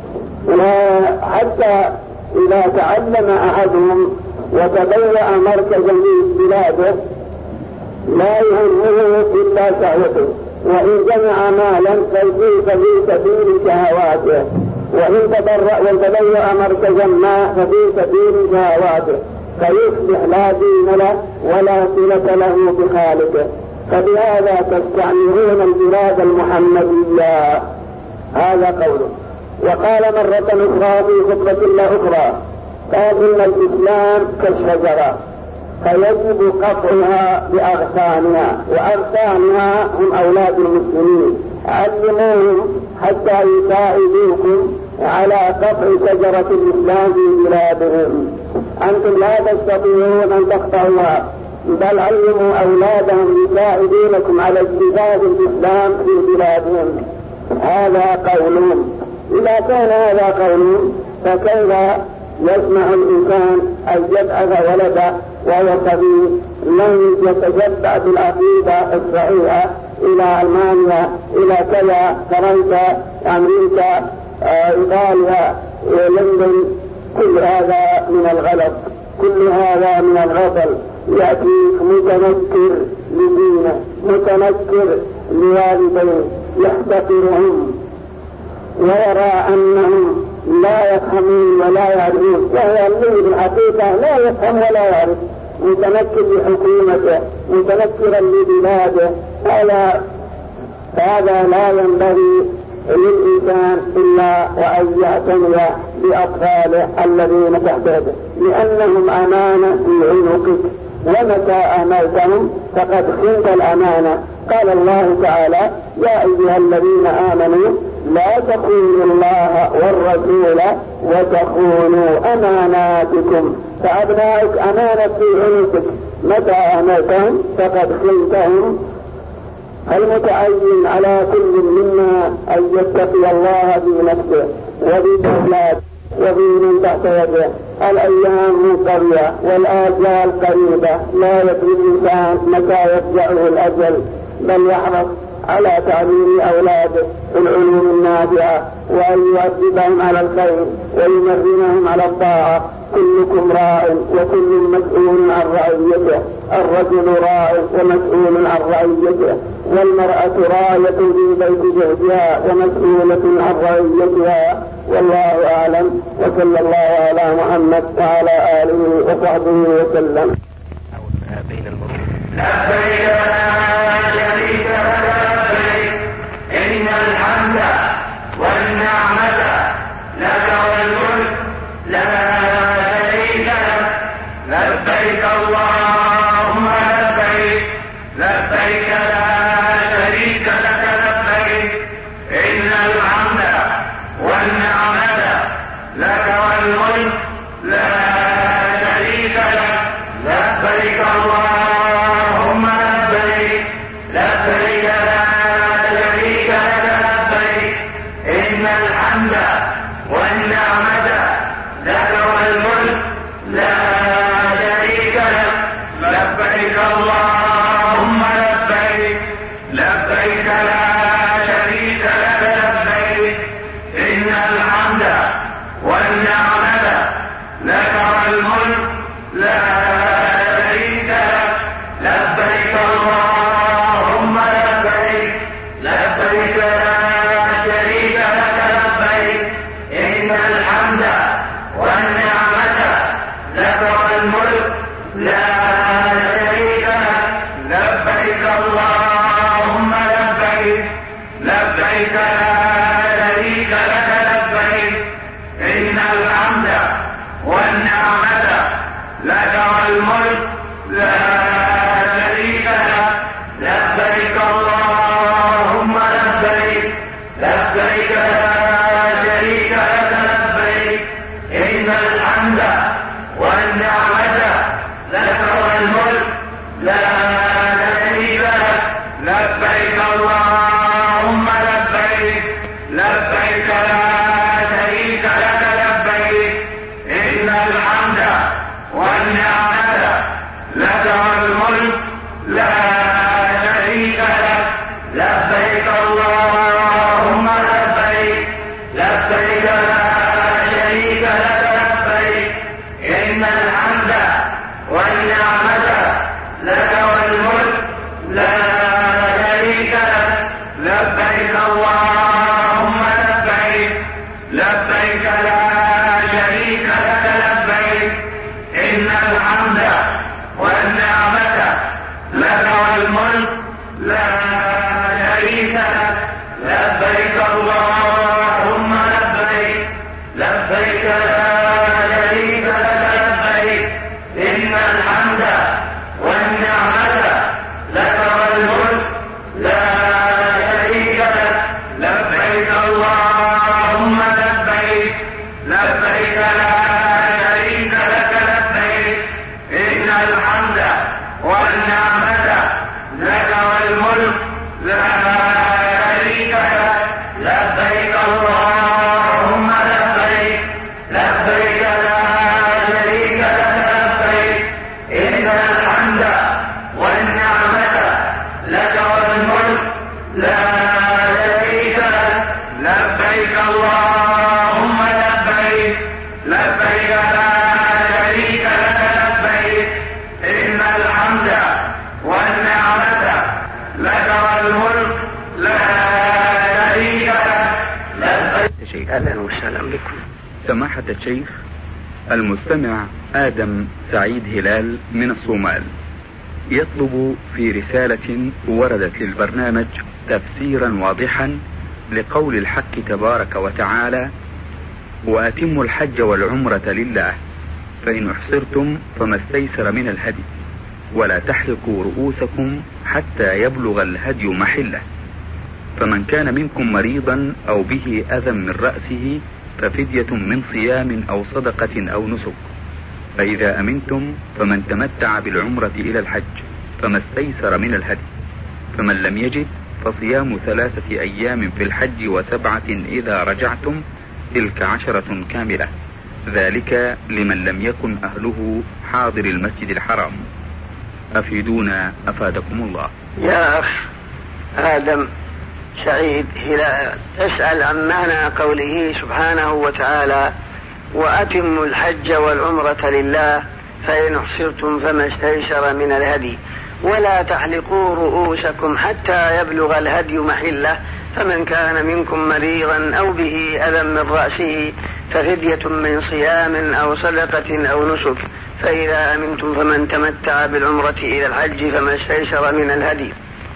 وحتى إذا تعلم أحدهم وتبوأ مركزا في بلاده لا يهمه إلا شهوته، وإن جمع مالا فيجيب في سبيل شهواته، وإن تبرأ وتبوأ مركزا ما ففي سبيل شهواته، فيصبح لا دين له ولا صلة له بخالقه. فبهذا تستعمرون البلاد المحمدية. هذا قوله. وقال مرة أخرى في خطبة الله أخرى، قال إن الإسلام كالشجرة فيجب قطعها بأغصانها، وأغصانها هم أولاد المسلمين، علموهم حتى يساعدوكم على قطع شجرة الإسلام في بلادهم. أنتم لا تستطيعون أن تقطعوها، بل علموا أولادهم يساعدونكم على اجتذاب الإسلام في بلادهم. هذا قولهم. إذا كان هذا قولهم فكيف يسمع الإنسان أن يبعث ولده وهو صغير لم يتجبع بالعقيدة الصحيحة إلى ألمانيا، إلى كذا، فرنسا، أمريكا، إيطاليا، لندن؟ كل هذا من الغلط، كل هذا من الغفل. يأتيك متنكر لدينه، متنكر لوالديه، يحتقرهم ويرى أنهم لا يفهمون ولا يعرفون، وهو الذي بالحقيقة لا يفهم ولا يعرف، متنكر لحكومته، متنكرا لبلاده. هذا هذا لا ينبغي للإنسان إلا وأن يعتني بأطفاله الذين تحت يده، لأنهم أمانة في عنقك، ومتى أهملتهم فقد خنت الأمانة. قال الله تعالى: يا أيها الذين آمنوا لا تخونوا الله والرسول وتخونوا أماناتكم، فأبناؤك أمانة في عنقك، متى أهملتهم فقد خنتهم. المتعين على كل منا أن يتقي الله في نفسه وفي أولاده وفي من تحت يده. الأيام منقضية والآجال قريبة، لا يدري الإنسان متى يفجأه الأجل، بل يحرص على تعليم أولاده العلوم النافعة، وأن يؤدبهم على الخير ويمرنهم على الطاعة. كلكم راع وكل مسؤول عن رعيته، الرجل راع ومسؤول عن رعيته، والمرأة راية في بيت زوجها ومسؤولة عن رعيتها. والله أعلم، وصلى الله على محمد وعلى آله وصحبه وسلم. بين المرور لبيك لا شريك لك، إن الحمد والنعمة لك والملك لا شريك لبيك اللهم لبيك لبيك لا شريك لك لبيك إن الحمد والنعمة لك والملك لا شريك لك لبيك اللهم لبيك لبيك لا شريك لك لبيك إن الحمد والنعمة لك والملك لا شريك لك لبيك اللهم لبيك لبيك لا شريك لك لبيك إن الحمد والنعمة لك والملك لا شريك لك لبيك اللهم لبيك لبيك لا شريك لك لبيك إن الحمد والنعمة لك والملك لا شريك لك لبيك اللهم لبيك لبيك لا شريك لك لبيك إن الحمد والنعمة لك والملك لا شريك لك لبيك اللهم لبيك لبيك لا شريك لك لبيك إن الحمد والنعمة لك والملك لا شريك لك لبيك اللهم لبيك لبيك لا شريك لك لبيك إن الحمد والنعمة لك والملك لا شريك لك لبيك اللهم لبيك لبيك لا شريك لك لبيك إن الحمد والنعمة لك والملك لا شريك لك لبيك اللهم لبيك لبيك لا شريك لك لبيك إن الحمد والنعمة لك والملك لا شريك لك لبيك اللهم لبيك لبيك لا شريك لك لبيك إن الحمد والنعمة لك والملك لا شريك لك لبيك اللهم لبيك لبيك لا شريك لك لبيك إن الحمد والنعمة لك والملك لا شريك لك لبيك. أهلا وسهلا بكم. سماحة الشيخ، المستمع آدم سعيد هلال من الصومال يطلب في رسالة وردت للبرنامج تفسيرا واضحا لقول الحق تبارك وتعالى: وأتموا الحج والعمرة لله فإن أحصرتم فما استيسر من الهدي ولا تحلقوا رؤوسكم حتى يبلغ الهدي محله، فمن كان منكم مريضا أو به أذى من رأسه ففدية من صيام أو صدقة أو نسك، فإذا أمنتم فمن تمتع بالعمرة إلى الحج فما استيسر من الهدي، فمن لم يجد فصيام ثلاثة أيام في الحج وسبعة إذا رجعتم تلك عشرة كاملة، ذلك لمن لم يكن أهله حاضر المسجد الحرام. أفيدونا أفادكم الله. يا أخ آدم سعيد هلال، تسأل عن معنى قوله سبحانه وتعالى: وأتموا الحج والعمرة لله فإن أحصرتم فما استيسر من الهدي ولا تحلقوا رؤوسكم حتى يبلغ الهدي محله، فمن كان منكم مريضا أو به أذى من رأسه ففدية من صيام أو صدقة أو نسك، فإذا أمنتم فمن تمتع بالعمرة إلى الحج فما استيسر من الهدي،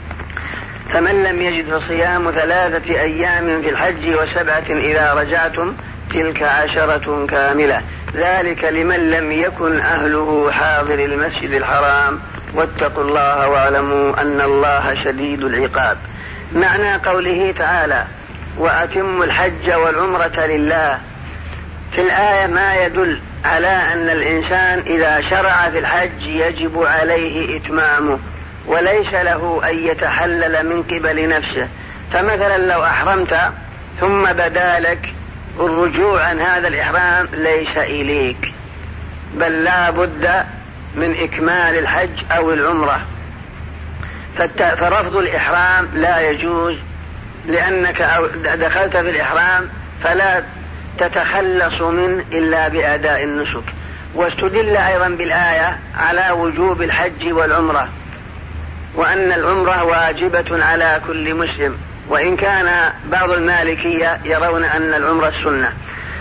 فمن لم يجد فصيام ثلاثة أيام في الحج وسبعة إذا رجعتم تلك عشرة كاملة، ذلك لمن لم يكن أهله حاضر المسجد الحرام، واتقوا الله واعلموا أن الله شديد العقاب. معنى قوله تعالى: وأتموا الحج والعمرة لله، في الآية ما يدل على أن الإنسان إذا شرع في الحج يجب عليه إتمامه وليس له أن يتحلل من قبل نفسه. فمثلا لو أحرمت ثم بدا لك الرجوع عن هذا الإحرام ليس إليك، بل لا بد من إكمال الحج أو العمرة، فرفض الإحرام لا يجوز، لأنك دخلت في الإحرام فلا تتخلص منه إلا بأداء النسك. واستدل أيضا بالآية على وجوب الحج والعمرة، وأن العمرة واجبة على كل مسلم، وإن كان بعض المالكية يرون أن العمرة سنة.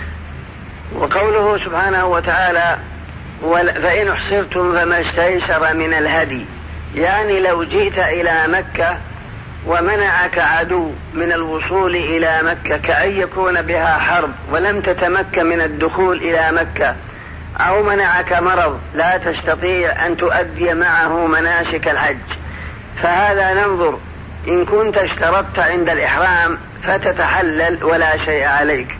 وقوله سبحانه وتعالى فإن أحصرتم فما استيسر من الهدي، يعني لو جئت إلى مكة ومنعك عدو من الوصول إلى مكة كأن يكون بها حرب ولم تتمكن من الدخول إلى مكة، أو منعك مرض لا تستطيع أن تؤدي معه مناسك الحج، فهذا ننظر إن كنت اشترطت عند الإحرام فتتحلل ولا شيء عليك.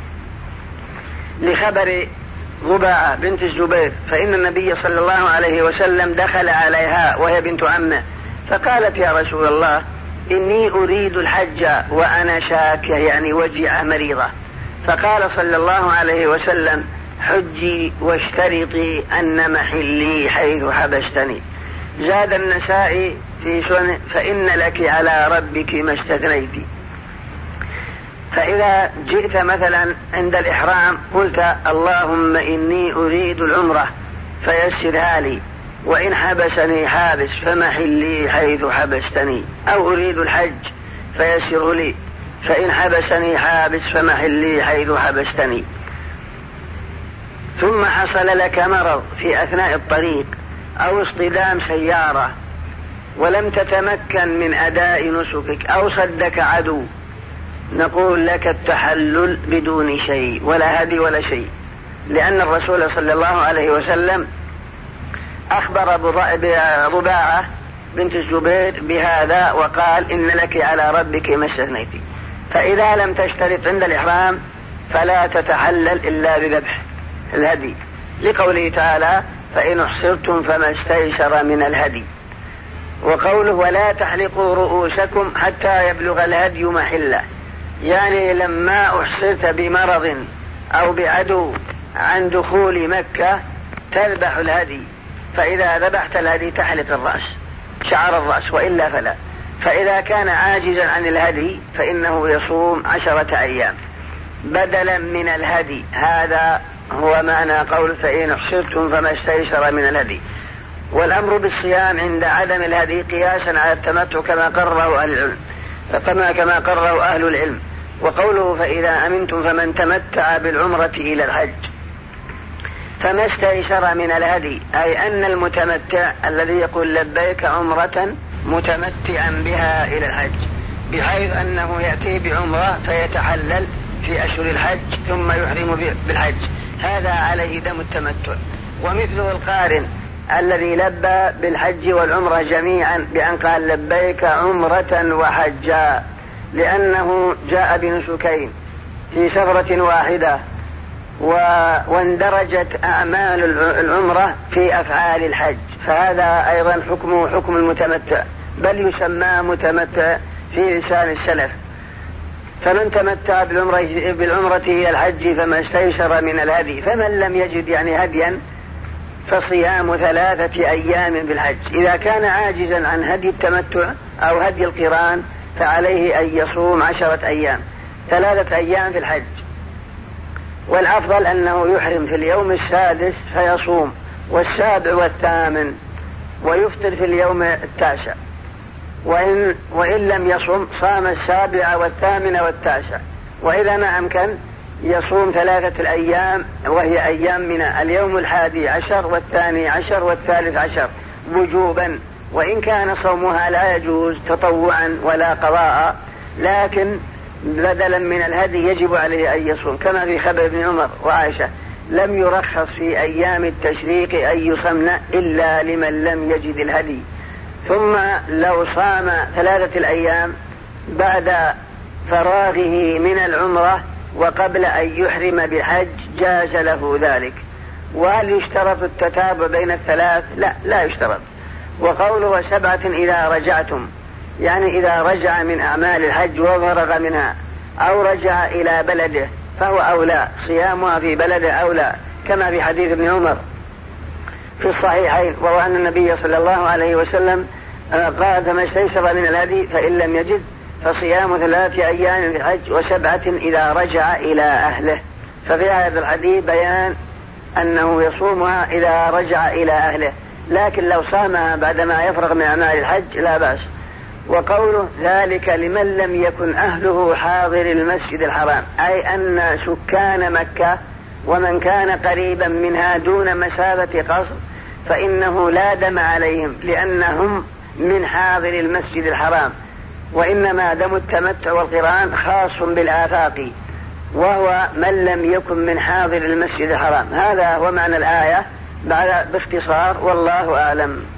لخبر رباعة بنت الزبير، فإن النبي صلى الله عليه وسلم دخل عليها وهي بنت عمه فقالت يا رسول الله إني أريد الحج وأنا شاكية، يعني وجيعة مريضة، فقال صلى الله عليه وسلم حجي واشترطي أن محلي حيث حبستني. زاد النسائي في سنن فإن لك على ربك ما استثنيت. فإذا جئت مثلا عند الإحرام قلت اللهم إني أريد العمرة فيسرها لي، وإن حبسني حابس فمحلي حيث حبستني، أو أريد الحج فيسره لي، فإن حبسني حابس فمحلي حيث حبستني. ثم حصل لك مرض في أثناء الطريق أو اصطدام سيارة ولم تتمكن من أداء نسكك، أو صدك عدو، نقول لك التحلل بدون شيء، ولا هدي ولا شيء، لأن الرسول صلى الله عليه وسلم أخبر رباعة بنت الزبير بهذا وقال إن لك على ربك ما استثنيت. فإذا لم تشترط عند الإحرام فلا تتحلل إلا بذبح الهدي، لقوله تعالى فإن أحصرتم فما استيسر من الهدي. وقوله ولا تحلقوا رؤوسكم حتى يبلغ الهدي محله، يعني لما أحصرت بمرض أو بعدو عن دخول مكة تذبح الهدي، فإذا ذبحت الهدي تحلق الرأس شعر الرأس، وإلا فلا. فإذا كان عاجزا عن الهدي فإنه يصوم عشرة أيام بدلا من الهدي. هذا هو معنى قول فإن أحصرتم فما استيسر من الهدي. والأمر بالصيام عند عدم الهدي قياسا على التمتع كما قرره أهل العلم كما كما قرره أهل العلم. وقوله فإذا أمنتم فمن تمتع بالعمرة إلى الحج فما استيسر من الهدي، أي أن المتمتع الذي يقول لبيك عمرة متمتعا بها إلى الحج، بحيث أنه يأتي بعمرة فيتحلل في أشهر الحج ثم يحرم بالحج، هذا عليه دم التمتع. ومثله القارن الذي لبى بالحج والعمرة جميعا بأن قال لبيك عمرة وحجا، لأنه جاء بنسكين في سفرة واحدة، واندرجت أعمال العمرة في أفعال الحج، فهذا أيضا حكمه حكم المتمتع، بل يسمى متمتع في لسان السلف. فمن تمتع بالعمرة, بالعمرة إلى الحج فما استيسر من الهدي، فمن لم يجد يعني هديا فصيام ثلاثة أيام بالحج. إذا كان عاجزا عن هدي التمتع أو هدي القران فعليه أن يصوم عشرة أيام، ثلاثة أيام في الحج. والأفضل أنه يحرم في اليوم السادس فيصوم، والسابع والثامن، ويفطر في اليوم التاسع، وإن, وإن لم يصوم صام السابع والثامن والتاسع. وإذا ما أمكن يصوم ثلاثة الأيام وهي أيام من اليوم الحادي عشر والثاني عشر والثالث عشر وجوبا، وإن كان صومها لا يجوز تطوعا ولا قضاء، لكن بدلا من الهدي يجب عليه أن يصوم، كما في خبر ابن عمر وعائشة لم يرخص في أيام التشريق أن يصمن إلا لمن لم يجد الهدي. ثم لو صام ثلاثة الأيام بعد فراغه من العمرة وقبل أن يحرم بحج جاز له ذلك. وهل يشترط التتابع بين الثلاث؟ لا لا يشترط. وقوله سبعة إذا رجعتم، يعني إذا رجع من أعمال الحج وفرغ منها أو رجع إلى بلده فهو أولى، صيامها في بلده أولى، كما في حديث ابن عمر في الصحيحين، وهو أن النبي صلى الله عليه وسلم قال: فما استيسر من الهدي فإن لم يجد فصيام ثلاثة أيام في الحج وسبعة إذا رجع إلى أهله. ففي هذا الحديث بيان أنه يصومها إذا رجع إلى أهله، لكن لو صامها بعدما يفرغ من أعمال الحج لا بأس. وقوله ذلك لمن لم يكن أهله حاضر المسجد الحرام، أي أن سكان مكة ومن كان قريبا منها دون مسافة قصر فإنه لا دم عليهم، لأنهم من حاضر المسجد الحرام، وإنما دم التمتع والقران خاص بالآفاق، وهو من لم يكن من حاضر المسجد الحرام. هذا هو معنى الآية بعد باختصار، والله أعلم.